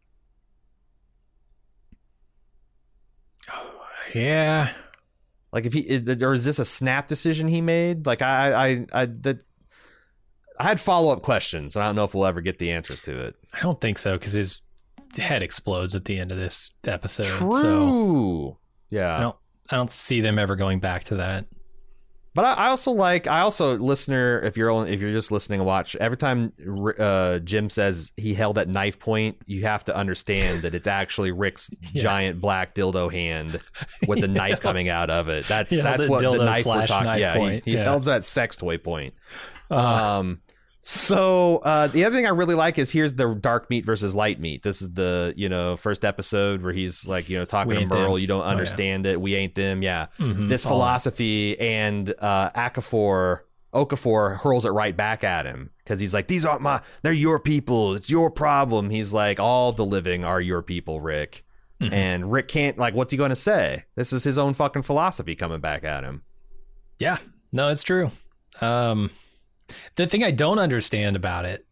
Yeah. Like, or is this a snap decision he made? Like, I had follow-up questions, and I don't know if we'll ever get the answers to it. I don't think so, because his head explodes at the end of this episode. True. So yeah. I don't see them ever going back to that. But I also listener, if you're just listening to watch, every time Jim says he held at knife point, you have to understand that it's actually Rick's giant black dildo hand with the knife coming out of it. That's what the knife we're talking. Yeah, he held that sex toy point. So the other thing I really like is here's the dark meat versus light meat. This is the first episode where he's like talking to Merle. You don't understand it. We ain't them. Yeah, this philosophy, and Okafor hurls it right back at him because he's like, these aren't they're your people. It's your problem. He's like, all the living are your people, Rick. And Rick can't, what's he going to say? This is his own fucking philosophy coming back at him. Yeah, no, it's true. The thing I don't understand about it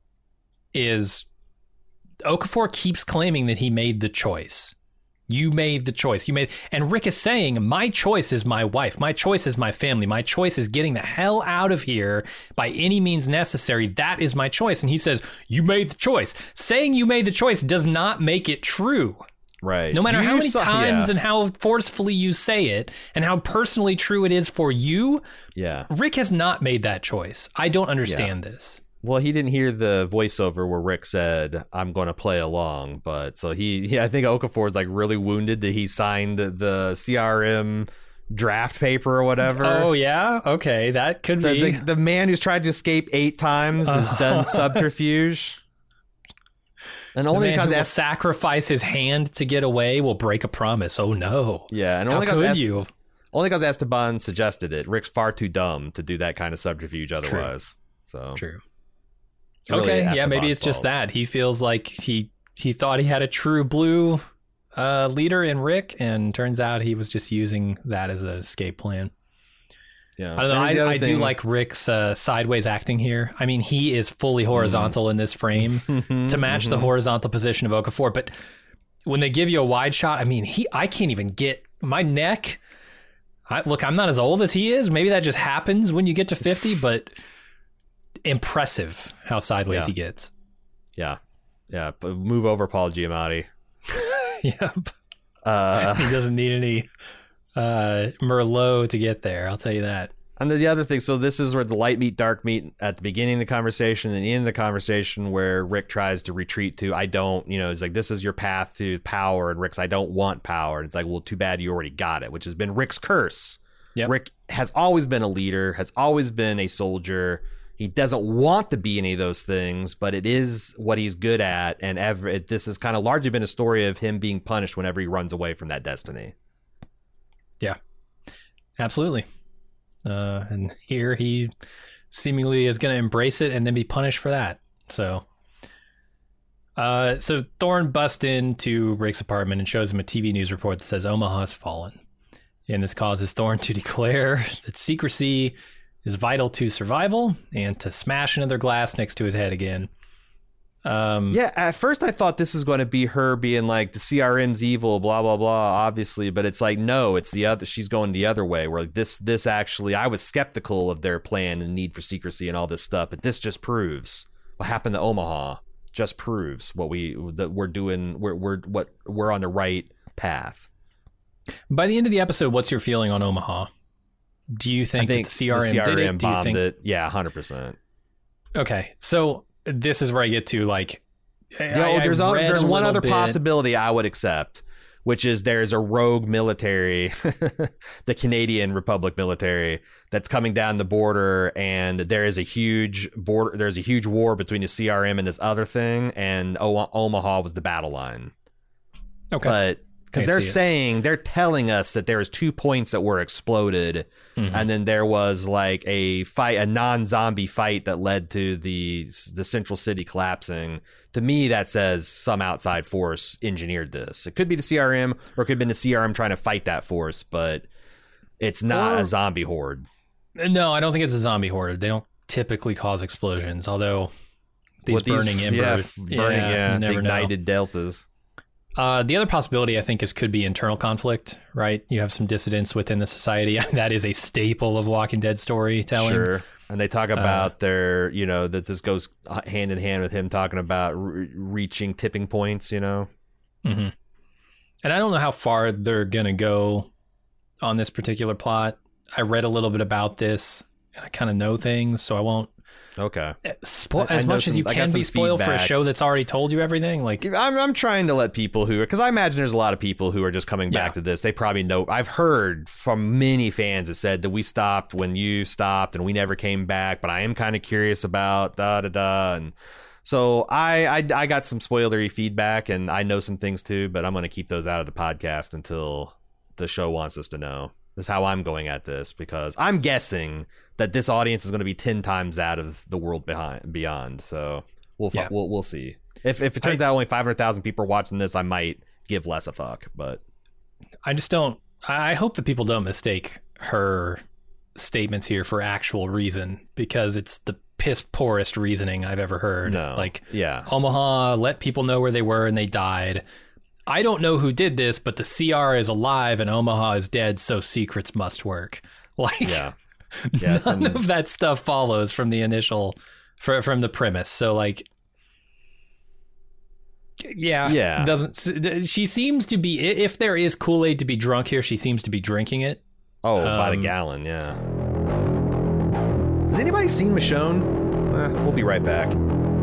is Okafor keeps claiming that he made the choice. You made the choice. And Rick is saying, my choice is my wife. My choice is my family. My choice is getting the hell out of here by any means necessary. That is my choice. And he says, you made the choice. Saying you made the choice does not make it true. Right. No matter how many times and how forcefully you say it and how personally true it is for you, Rick has not made that choice. I don't understand this. Well, he didn't hear the voiceover where Rick said, I'm going to play along. But so I think Okafor is really wounded that he signed the CRM draft paper or whatever. Oh, yeah? Okay, that could be. The man who's tried to escape 8 times has done subterfuge. And only because he will sacrifice his hand to get away will break a promise. Oh no! Yeah, and only because Esteban suggested it. Rick's far too dumb to do that kind of subterfuge otherwise. True. Really okay, yeah, maybe it's just that he feels like he thought he had a true blue leader in Rick, and turns out he was just using that as an escape plan. Yeah, I don't know. I do like Rick's sideways acting here. I mean, he is fully horizontal in this frame to match the horizontal position of Okafor. But when they give you a wide shot, I mean, I can't even get my neck. Look, I'm not as old as he is. Maybe that just happens when you get to 50, but impressive how sideways he gets. Yeah. But move over, Paul Giamatti. Yep. He doesn't need any Merlot to get there, I'll tell you that. And the other thing, so this is where the light meat, dark meat at the beginning of the conversation and the end of the conversation where Rick tries to retreat to, it's like, this is your path to power, and Rick's, I don't want power. And it's like, well, too bad you already got it, which has been Rick's curse. Yep. Rick has always been a leader, has always been a soldier. He doesn't want to be any of those things, but it is what he's good at. And this has kind of largely been a story of him being punished whenever he runs away from that destiny. Yeah, absolutely. And here he seemingly is going to embrace it and then be punished for that. So Thorne busts into Rick's apartment and shows him a TV news report that says Omaha's fallen. And this causes Thorne to declare that secrecy is vital to survival and to smash another glass next to his head again. At first I thought this was going to be her being like, the CRM's evil, blah blah blah, obviously, but it's like, no, it's the other. She's going the other way, where this actually, I was skeptical of their plan and need for secrecy and all this stuff, but this just proves what happened to Omaha. Just proves what we're doing. We're on the right path. By the end of the episode, what's your feeling on Omaha? Do you think that the CRM did it? Bombed it? Yeah, 100%. Okay, so this is where I get to there's one other possibility I would accept, which is there's a rogue military, the Canadian Republic military, that's coming down the border, and there is a huge border. There's a huge war between the CRM and this other thing, and Omaha was the battle line. Okay, but because they're telling us that there was 2 points that were exploded, and then there was like a non-zombie fight that led to the central city collapsing. To me, that says some outside force engineered this. It could be the CRM, or it could have been the CRM trying to fight that force, but it's not a zombie horde. No, I don't think it's a zombie horde. They don't typically cause explosions, although these burning embers, the ignited deltas. The other possibility, I think, could be internal conflict, right? You have some dissidents within the society. That is a staple of Walking Dead storytelling. Sure. And they talk about that this goes hand in hand with him talking about reaching tipping points, Mm-hmm. And I don't know how far they're going to go on this particular plot. I read a little bit about this. I kind of know things, so I won't. Okay. As much as you can be spoiled for a show that's already told you everything. Like I'm trying to let people who, because I imagine there's a lot of people who are just coming back to this. They probably know. I've heard from many fans that said that we stopped when you stopped and we never came back. But I am kind of curious about and so I got some spoilery feedback and I know some things too. But I'm going to keep those out of the podcast until the show wants us to know. Is how I'm going at this, because I'm guessing that this audience is going to be 10 times that of the world beyond. So we'll see. If it turns out only 500,000 people are watching this, I might give less a fuck. But I just don't. I hope that people don't mistake her statements here for actual reason, because it's the piss poorest reasoning I've ever heard. No. Like, yeah, Omaha let people know where they were and they died. I don't know who did this, but the CR is alive and Omaha is dead, so secrets must work. Like, none of that stuff follows from the initial, from the premise. So, like, doesn't she seems to be? If there is Kool-Aid to be drunk here, she seems to be drinking it. Oh, by the gallon, yeah. Has anybody seen Michonne? We'll be right back.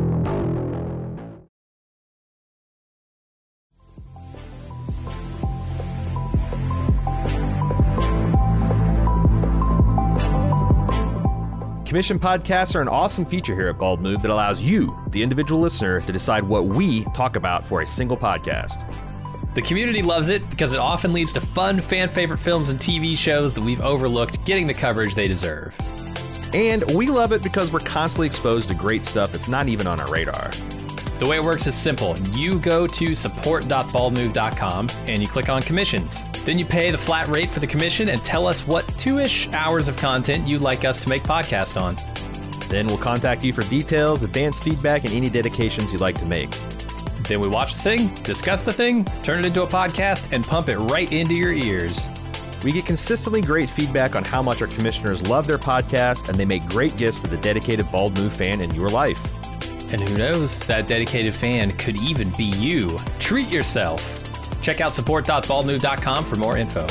Commission podcasts are an awesome feature here at Bald Move that allows you, the individual listener, to decide what we talk about for a single podcast. The community loves it because it often leads to fun, fan-favorite films and TV shows that we've overlooked getting the coverage they deserve. And we love it because we're constantly exposed to great stuff that's not even on our radar. The way it works is simple. You go to support.baldmove.com and you click on commissions. Then you pay the flat rate for the commission and tell us what 2-ish hours of content you'd like us to make podcast on. Then we'll contact you for details, advanced feedback, and any dedications you'd like to make. Then we watch the thing, discuss the thing, turn it into a podcast, and pump it right into your ears. We get consistently great feedback on how much our commissioners love their podcast, and they make great gifts for the dedicated Bald Move fan in your life. And who knows, that dedicated fan could even be you. Treat yourself. Check out support.baldmove.com for more info.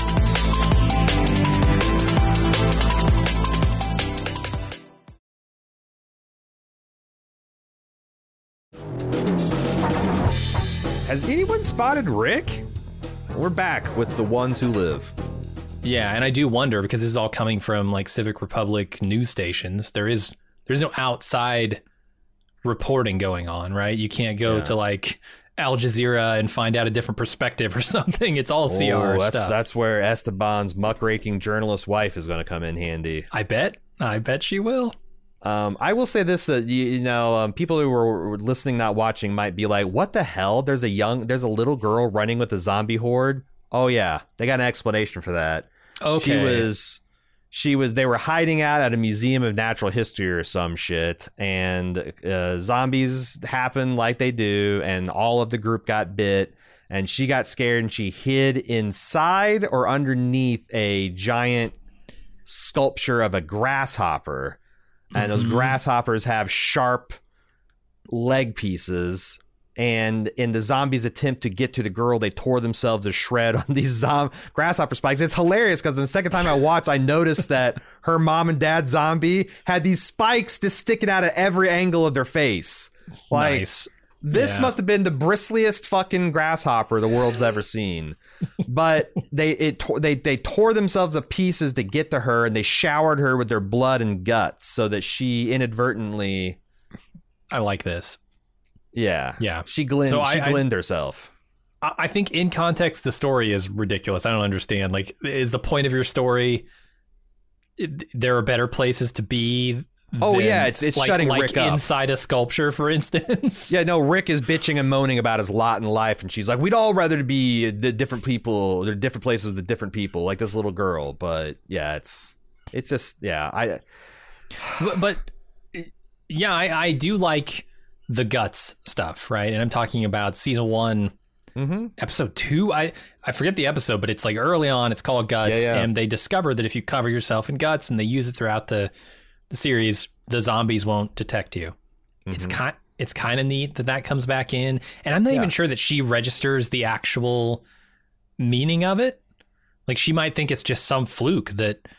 Has anyone spotted Rick? We're back with The Ones Who Live. Yeah, and I do wonder, because this is all coming from like Civic Republic news stations. There's no outside reporting going on, right? You can't go to like Al Jazeera and find out a different perspective or something. It's all CR stuff. That's where Esteban's muckraking journalist wife is going to come in handy. I bet she will. I will say this, that people who were listening, not watching, might be like, what the hell? There's a little girl running with a zombie horde. Oh yeah, they got an explanation for that. Okay. They were hiding out at a museum of natural history or some shit, and zombies happened like they do, and all of the group got bit, and she got scared, and she hid inside or underneath a giant sculpture of a grasshopper, and those grasshoppers have sharp leg pieces. And in the zombies' attempt to get to the girl, they tore themselves to shred on these grasshopper spikes. It's hilarious because the second time I watched, I noticed that her mom and dad zombie had these spikes just sticking out at every angle of their face. Like, nice. This must have been the bristliest fucking grasshopper the world's ever seen. But they tore themselves to pieces to get to her, and they showered her with their blood and guts so that she inadvertently... I like this. Yeah. She glenned herself. I think in context, the story is ridiculous. I don't understand. Like, is the point of your story, there are better places to be? It's like, shutting like Rick up. Inside a sculpture, for instance. Yeah, no, Rick is bitching and moaning about his lot in life, and she's like, we'd all rather be the different people, they're different places with the different people, like this little girl. But yeah, it's just, I do like the guts stuff, right? And I'm talking about season 1, episode 2. I forget the episode, but it's like early on. It's called Guts, and they discover that if you cover yourself in guts, and they use it throughout the series, the zombies won't detect you. It's kind of neat that comes back in, and I'm not even sure that she registers the actual meaning of it. Like, she might think it's just some fluke that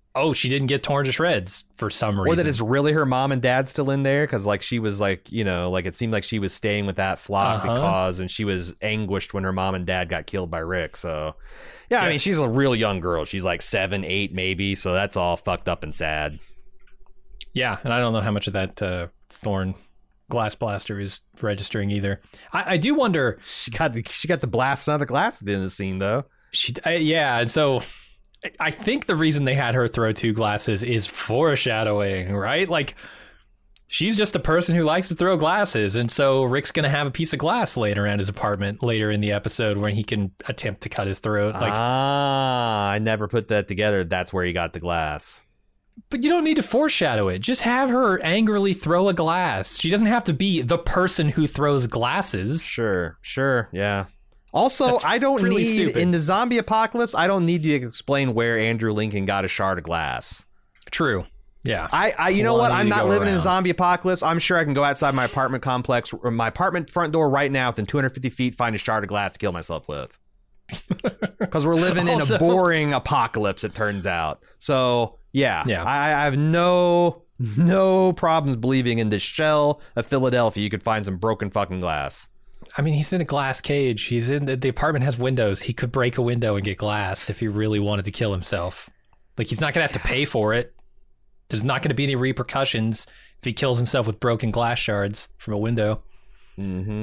oh, she didn't get torn to shreds for some reason. Or that it's really her mom and dad still in there, because like she was like, you know, like it seemed like she was staying with that flock and she was anguished when her mom and dad got killed by Rick. So yeah, yes. I mean, she's a real young girl. She's like 7, 8 maybe, so that's all fucked up and sad. Yeah, and I don't know how much of that Thorn glass blaster is registering either. I do wonder. She got the blast another glass at the end of the scene though. And so I think the reason they had her throw 2 glasses is foreshadowing, right? Like, she's just a person who likes to throw glasses, and so Rick's going to have a piece of glass laying around his apartment later in the episode where he can attempt to cut his throat. Like, I never put that together. That's where he got the glass. But you don't need to foreshadow it. Just have her angrily throw a glass. She doesn't have to be the person who throws glasses. Sure, yeah. Also, that's I don't really need, stupid. In the zombie apocalypse, I don't need you to explain where Andrew Lincoln got a shard of glass. True. Yeah. I you know what? I'm not living in a zombie apocalypse. I'm sure I can go outside my apartment complex, or my apartment front door right now within 250 feet, find a shard of glass to kill myself with. Because we're living in a boring apocalypse, it turns out. So, yeah. I have no problems believing in this shell of Philadelphia you could find some broken fucking glass. I mean, he's in a glass cage. He's in the apartment has windows. He could break a window and get glass if he really wanted to kill himself. Like, he's not going to have to pay for it. There's not going to be any repercussions if he kills himself with broken glass shards from a window. Mm-hmm.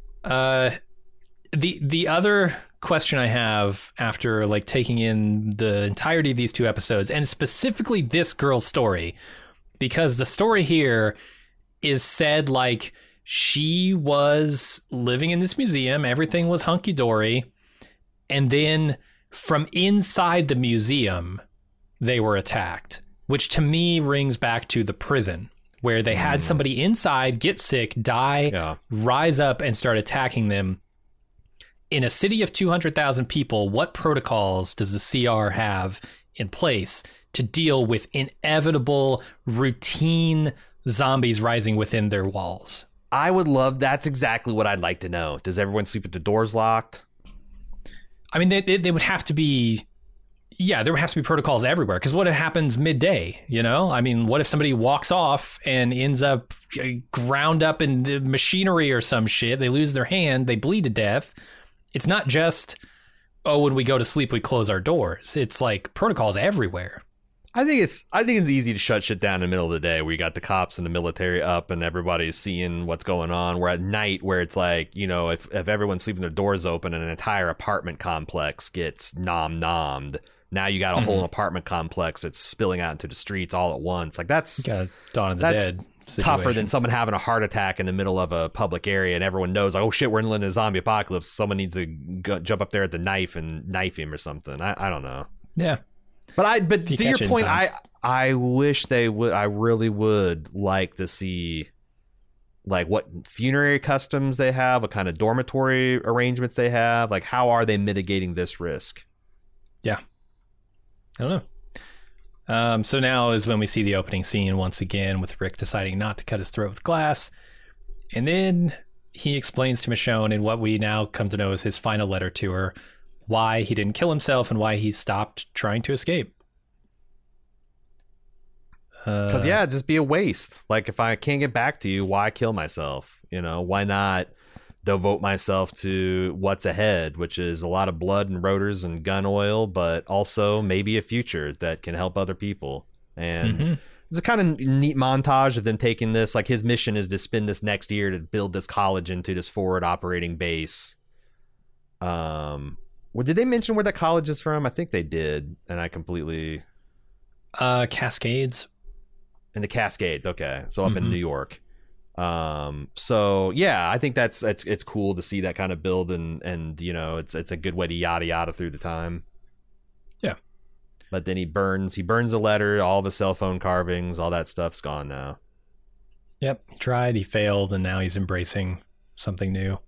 The other question I have after like taking in the entirety of these 2 episodes, and specifically this girl's story, because the story here is said like she was living in this museum, everything was hunky-dory, and then from inside the museum, they were attacked, which to me rings back to the prison, where they had somebody inside get sick, die, rise up, and start attacking them. In a city of 200,000 people, what protocols does the CR have in place to deal with inevitable, routine zombies rising within their walls? That's exactly what I'd like to know. Does everyone sleep with the doors locked? I mean, they would have to be, there would have to be protocols everywhere. Because what if happens midday, you know? I mean, what if somebody walks off and ends up ground up in the machinery or some shit? They lose their hand, they bleed to death. It's not just, when we go to sleep, we close our doors. It's like protocols everywhere. I think it's easy to shut shit down in the middle of the day where you got the cops and the military up and everybody's seeing what's going on. Where at night, where it's like, you know, if everyone's sleeping their doors open and an entire apartment complex gets nommed, now you got a whole apartment complex that's spilling out into the streets all at once. Like that's got Dawn of the Dead situation. Tougher than someone having a heart attack in the middle of a public area and everyone knows, like, oh shit, we're in a zombie apocalypse. Someone needs to jump up there at the knife and knife him or something. I don't know. Yeah. But to your point, I wish they would. I really would like to see like what funerary customs they have, what kind of dormitory arrangements they have. Like, how are they mitigating this risk? Yeah. I don't know. So now is when we see the opening scene once again with Rick deciding not to cut his throat with glass. And then he explains to Michonne in what we now come to know as his final letter to her why he didn't kill himself and why he stopped trying to escape. Because, it'd just be a waste. Like, if I can't get back to you, why kill myself? You know, why not devote myself to what's ahead, which is a lot of blood and rotors and gun oil, but also maybe a future that can help other people. And it's a kind of neat montage of them taking this. Like, his mission is to spend this next year to build this college into this forward operating base. Well, did they mention where that college is from? I think they did, and I completely... Cascades. In the Cascades, okay. So up in New York. So yeah, I think it's cool to see that kind of build, and you know, it's a good way to yada yada through the time. Yeah. But then he burns a letter, all of his cell phone carvings, all that stuff's gone now. Yep. He tried, he failed, and now he's embracing something new.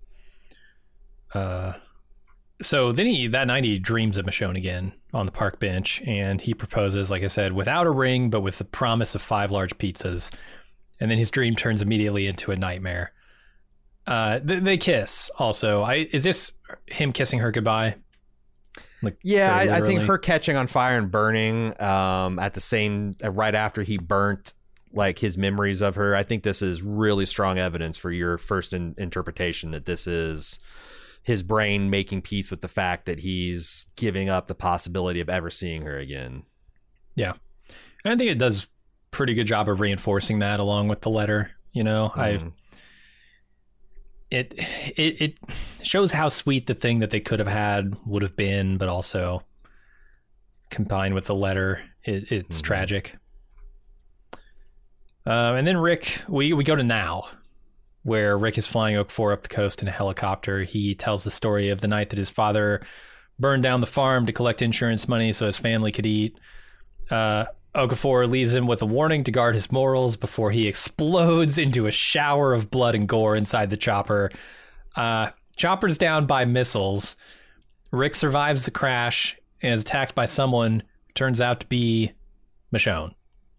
So then that night he dreams of Michonne again on the park bench, and he proposes, like I said, without a ring, but with the promise of 5 large pizzas. And then his dream turns immediately into a nightmare. They kiss also. Is this him kissing her goodbye? Like, yeah, very I think literally. her catching on fire and burning at the same right after he burnt like his memories of her. I think this is really strong evidence for your first interpretation that this is his brain making peace with the fact that he's giving up the possibility of ever seeing her again. Yeah. And I think it does pretty good job of reinforcing that along with the letter. You know, It shows how sweet the thing that they could have had would have been, but also combined with the letter, it's tragic. And then Rick, we go to now, where Rick is flying Okafor up the coast in a helicopter. He tells the story of the night that his father burned down the farm to collect insurance money so his family could eat. Okafor leaves him with a warning to guard his morals before he explodes into a shower of blood and gore inside the chopper. Chopper's down by missiles. Rick survives the crash and is attacked by someone who turns out to be Michonne.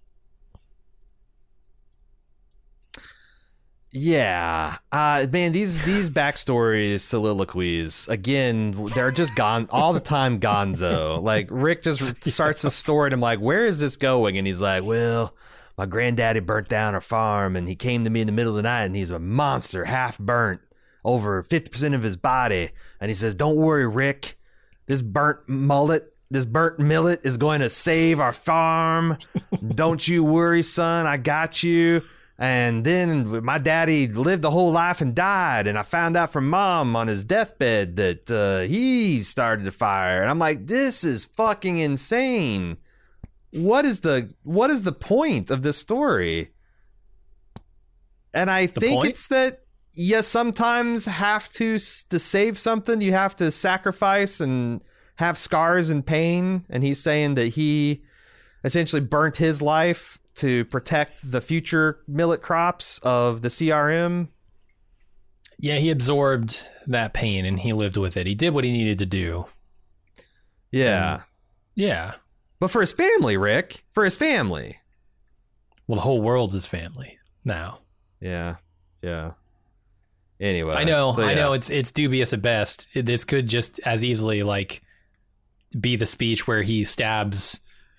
Yeah, man, these backstories, soliloquies, again, they're just gone all the time. Gonzo, like Rick just starts the story, and I'm like, where is this going? And he's like, well, my granddaddy burnt down our farm, and he came to me in the middle of the night, and he's a monster, half burnt, over 50% of his body, and he says, don't worry, Rick, this burnt millet is going to save our farm. Don't you worry, son, I got you. And then my daddy lived a whole life and died. And I found out from mom on his deathbed that he started the fire. And I'm like, this is fucking insane. What is the point of this story? And I think it's that you sometimes have to save something. You have to sacrifice and have scars and pain. And he's saying that he essentially burnt his life to protect the future millet crops of the CRM. Yeah, he absorbed that pain and he lived with it. He did what he needed to do. Yeah. Yeah. But for his family, Rick. For his family. Well, the whole world's his family now. Yeah. Yeah. Anyway. I know it's dubious at best. This could just as easily like be the speech where he stabs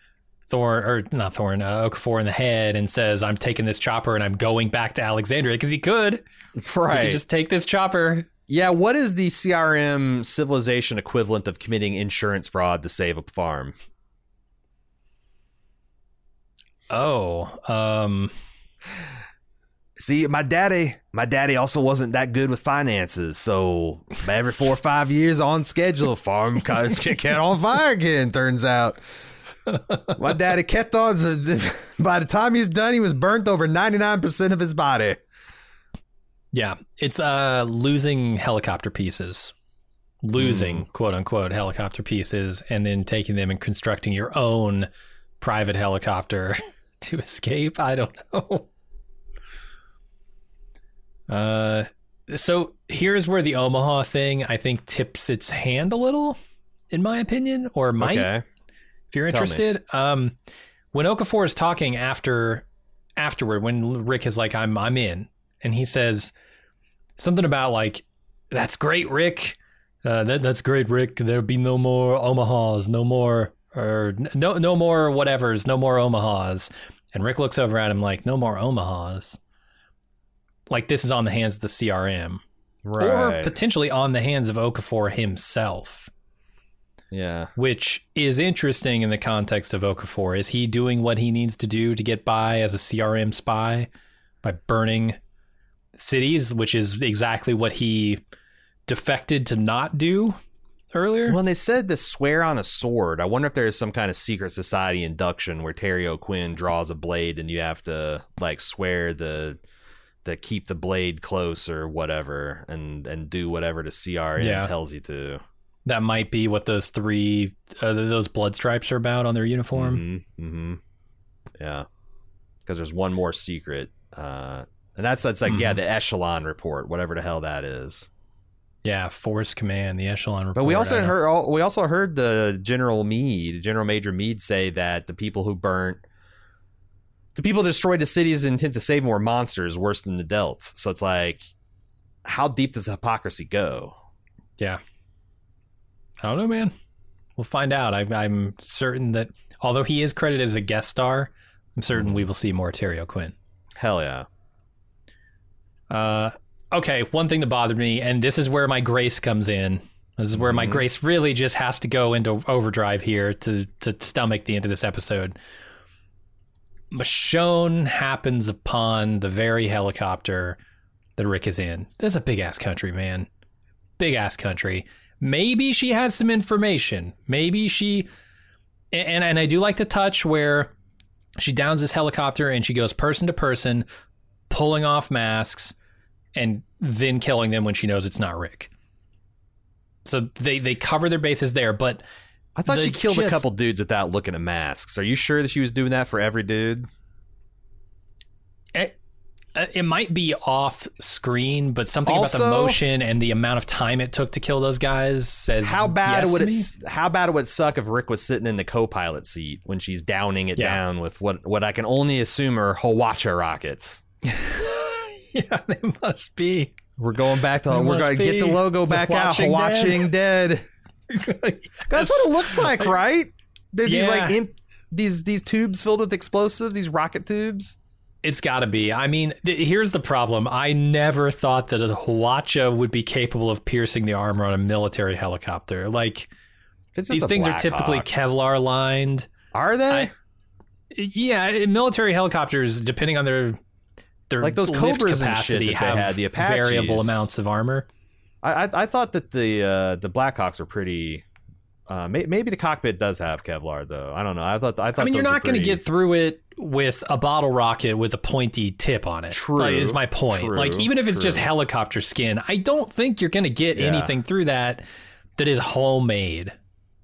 Okafor in the head and says, I'm taking this chopper and I'm going back to Alexandria, because he could. Right. He could just take this chopper. Yeah, what is the CRM civilization equivalent of committing insurance fraud to save a farm? See, my daddy also wasn't that good with finances, so every 4 or 5 years on schedule, farm get on fire again, turns out. My daddy kept on. By the time he's done, he was burnt over 99% of his body. Yeah, it's losing helicopter pieces. Quote unquote helicopter pieces, and then taking them and constructing your own private helicopter to escape. I don't know. So here's where the Omaha thing, I think, tips its hand a little, in my opinion, or might. Okay. If you're interested, when Okafor is talking afterward, when Rick is like, I'm in, and he says something about like, that's great, Rick. That's great, Rick. There'll be no more Omahas, no more whatevers, no more Omahas. And Rick looks over at him like, no more Omahas. Like this is on the hands of the CRM, right? Or potentially on the hands of Okafor himself. Yeah. Which is interesting in the context of Okafor. Is he doing what he needs to do to get by as a CRM spy by burning cities, which is exactly what he defected to not do earlier? Well, they said to swear on a sword. I wonder if there's some kind of secret society induction where Terry O'Quinn draws a blade and you have to like swear to keep the blade close or whatever and do whatever the CRM tells you to. That might be what those those blood stripes are about on their uniform. Mm-hmm. Yeah, because there's one more secret, and that's like the Echelon report, whatever the hell that is. Yeah, Force Command, the Echelon report. But we also heard the General Major Meade say that the people destroyed the cities in intent to save more monsters worse than the Delts. So it's like, how deep does hypocrisy go? Yeah. I don't know, man. We'll find out. I'm certain that although he is credited as a guest star, I'm certain we will see more Terry O'Quinn. Hell yeah. Okay, one thing that bothered me, and this is where my grace comes in. This is where my grace really just has to go into overdrive here to stomach the end of this episode. Michonne happens upon the very helicopter that Rick is in. That's a big-ass country, man. Big-ass country. Maybe she has some information. Maybe she... And I do like the touch where she downs this helicopter and she goes person to person, pulling off masks, and then killing them when she knows it's not Rick. So they cover their bases there, but... I thought she killed a couple dudes without looking at masks. Are you sure that she was doing that for every dude? It might be off screen, but something about the motion and the amount of time it took to kill those guys says how bad yes would it suck if Rick was sitting in the co-pilot seat when she's downing it down with what I can only assume are Hwacha rockets? Yeah, they must be. We're going back to we're going to get the logo back out. Watching Dead. That's what it looks like, right? They're these tubes filled with explosives, these rocket tubes. It's got to be. I mean, here's the problem. I never thought that a Hwacha would be capable of piercing the armor on a military helicopter. Like, these things are typically Kevlar lined. Are they? Yeah, military helicopters, depending on their like those lift Cobras capacity, and shit that they had, the Apaches. Variable amounts of armor. I thought that the Blackhawks are pretty. Maybe the cockpit does have Kevlar though. I don't know. I thought. I mean, you're not going to get through it with a bottle rocket with a pointy tip on it. True, is my point. Like, even if it's just helicopter skin, I don't think you're going to get anything through that is homemade.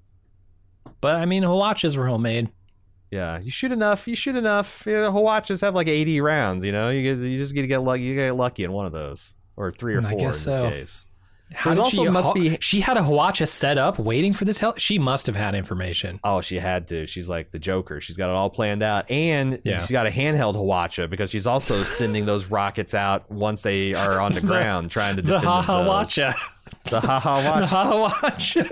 But I mean, Hwachas were homemade. Yeah, you shoot enough. Hwachas have like 80 rounds. You know, you just get to get lucky. You get lucky in one of those, or 3 or 4 in this case. She had a Hwacha set up waiting for this she must have had information. Oh, she had to. She's like the Joker. She's got it all planned out. And she's got a handheld Hwacha because she's also sending those rockets out once they are on the ground trying to defend themselves. The Hwacha.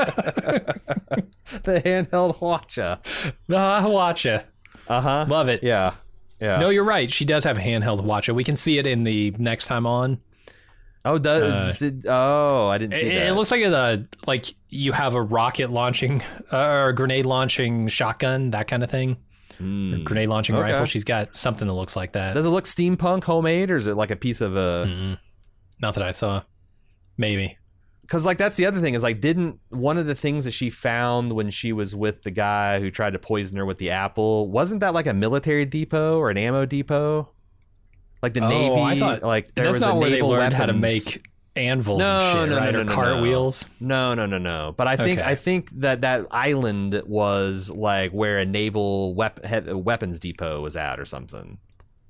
The handheld Hwacha. The Hwacha. Uh-huh. Love it. Yeah. No, you're right. She does have a handheld Hwacha. We can see it in the next time on. Oh, does it? Oh, I didn't see that. It looks like you have a rocket launching or a grenade launching shotgun, that kind of thing. Grenade launching rifle. She's got something that looks like that. Does it look steampunk, homemade, or is it like a piece of a? Not that I saw. Maybe. Because like that's the other thing is like didn't one of the things that she found when she was with the guy who tried to poison her with the apple, wasn't that like a military depot or an ammo depot? Like the Navy, I thought, like there that's was not a where naval they learned weapons. how to make anvils and shit, right? Or cartwheels. No. But I think that island was like where a naval weapons depot was at or something.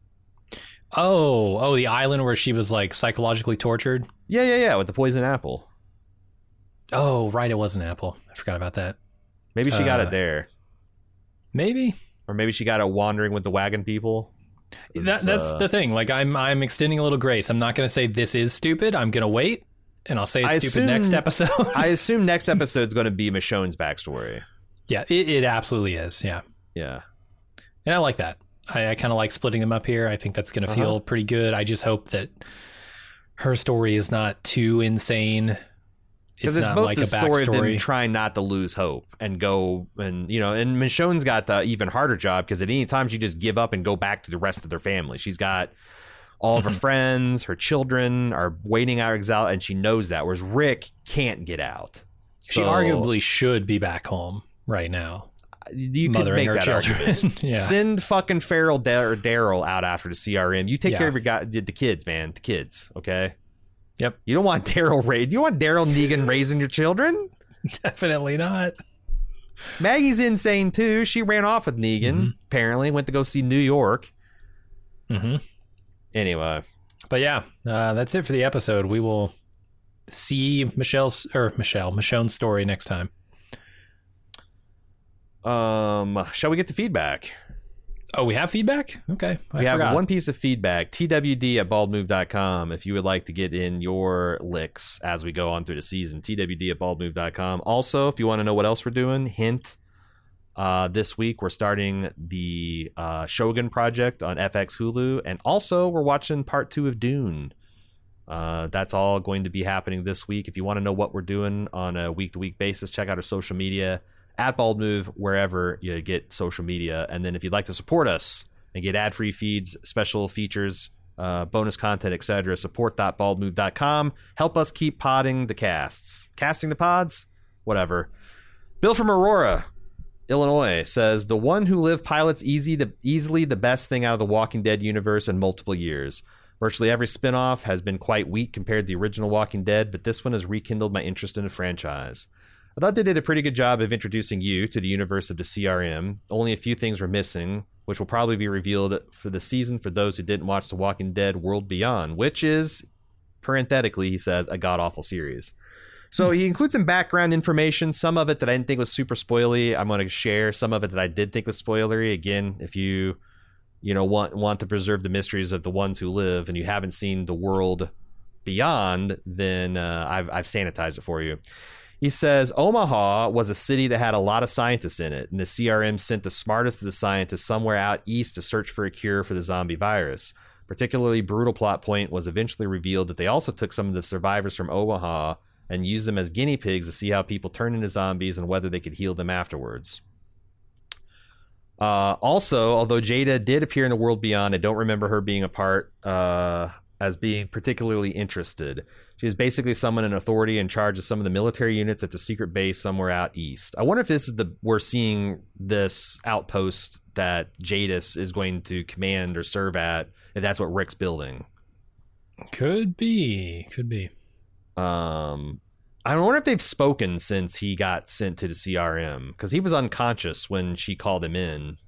Oh, the island where she was like psychologically tortured. Yeah, with the poison apple. Oh, right, it was an apple. I forgot about that. Maybe she got it there. Maybe, or maybe she got it wandering with the wagon people. That's the thing. Like I'm extending a little grace. I'm not going to say this is stupid. I'm going to wait, and I'll say it's stupid next episode. I assume next episode is going to be Michonne's backstory. Yeah, it absolutely is. Yeah. And I like that. I kind of like splitting them up here. I think that's going to feel pretty good. I just hope that her story is not too insane. Because it's not both like the a story of them backstory. trying not to lose hope and go and and Michonne's got the even harder job because at any time she just give up and go back to the rest of their family. She's got all of her friends, her children are waiting out exile, and she knows that. Whereas Rick can't get out. She arguably should be back home right now. You could mothering make her that children. argument. Yeah. Send fucking Farrell or Daryl out after the CRM. You take care of the kids, man. The kids, okay? Yep. You don't want Daryl Negan raising your children? Definitely not. Maggie's insane too. She ran off with Negan. Apparently, went to go see New York. Anyway, but yeah, that's it for the episode. We will see Michonne's story next time. Shall we get the feedback? Oh, we have feedback? Okay. We have one piece of feedback, twd@baldmove.com, if you would like to get in your licks as we go on through the season, twd@baldmove.com. Also, if you want to know what else we're doing, hint, this week we're starting the Shogun Project on FX Hulu, and also we're watching part 2 of Dune. That's all going to be happening this week. If you want to know what we're doing on a week-to-week basis, check out our social media, @BaldMove, wherever you get social media. And then if you'd like to support us and get ad-free feeds, special features, bonus content, etc., support.baldmove.com. Help us keep podding the casts. Casting the pods? Whatever. Bill from Aurora, Illinois, says, The One Who Lived pilot's easily the best thing out of the Walking Dead universe in multiple years. Virtually every spinoff has been quite weak compared to the original Walking Dead, but this one has rekindled my interest in the franchise. I thought they did a pretty good job of introducing you to the universe of the CRM. Only a few things were missing, which will probably be revealed for the season for those who didn't watch The Walking Dead World Beyond, which is, parenthetically, he says, a god-awful series. So he includes some background information, some of it that I didn't think was super spoilery. I'm going to share some of it that I did think was spoilery. Again, if you want to preserve the mysteries of The Ones Who Live and you haven't seen The World Beyond, then I've sanitized it for you. He says, Omaha was a city that had a lot of scientists in it, and the CRM sent the smartest of the scientists somewhere out east to search for a cure for the zombie virus. Particularly brutal plot point was eventually revealed that they also took some of the survivors from Omaha and used them as guinea pigs to see how people turn into zombies and whether they could heal them afterwards. Also, although Jada did appear in The World Beyond, I don't remember her being a part as being particularly interested. She is basically someone in authority in charge of some of the military units at the secret base somewhere out east. I wonder if this is we're seeing this outpost that Jadis is going to command or serve at, if that's what Rick's building. Could be. I wonder if they've spoken since he got sent to the CRM, because he was unconscious when she called him in.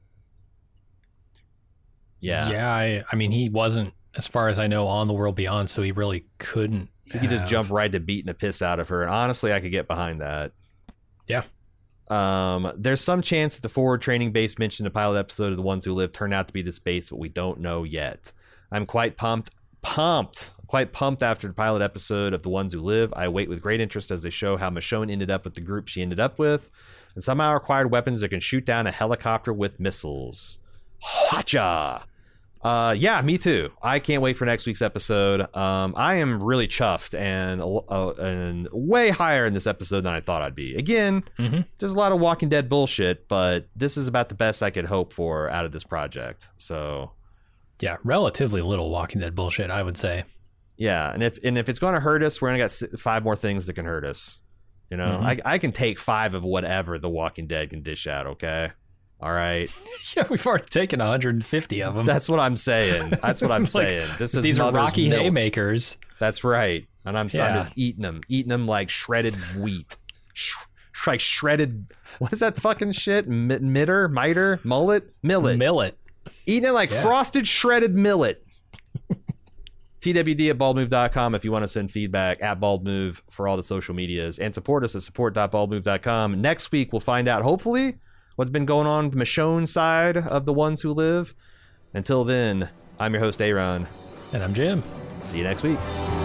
Yeah, I mean, he wasn't, as far as I know, on The World Beyond, so he really couldn't. He could just jump right to beating the piss out of her. And honestly, I could get behind that. Yeah. There's some chance that the forward training base mentioned in the pilot episode of The Ones Who Live turned out to be this base, but we don't know yet. I'm quite pumped after the pilot episode of The Ones Who Live. I wait with great interest as they show how Michonne ended up with the group she ended up with, and somehow acquired weapons that can shoot down a helicopter with missiles. Hwacha! Yeah, me too. I can't wait for next week's episode. I am really chuffed and way higher in this episode than I thought I'd be. Again, There's a lot of Walking Dead bullshit, but this is about the best I could hope for out of this project. So, yeah, relatively little Walking Dead bullshit, I would say. Yeah, and if it's going to hurt us, we're going to got 5 more things that can hurt us. You know, I can take 5 of whatever The Walking Dead can dish out. Okay. All right. Yeah, we've already taken 150 of them. That's what I'm saying. Saying. This is these are Rocky milk. Haymakers. That's right. And I'm just eating them like shredded wheat. Like shredded, what is that fucking shit? Miter? Millet? Eating it like frosted shredded millet. TWD@baldmove.com if you want to send feedback, @baldmove for all the social medias, and support us at support.baldmove.com. Next week, we'll find out, hopefully, what's been going on with the Michonne side of The Ones Who Live. Until then, I'm your host, Aaron. And I'm Jim. See you next week.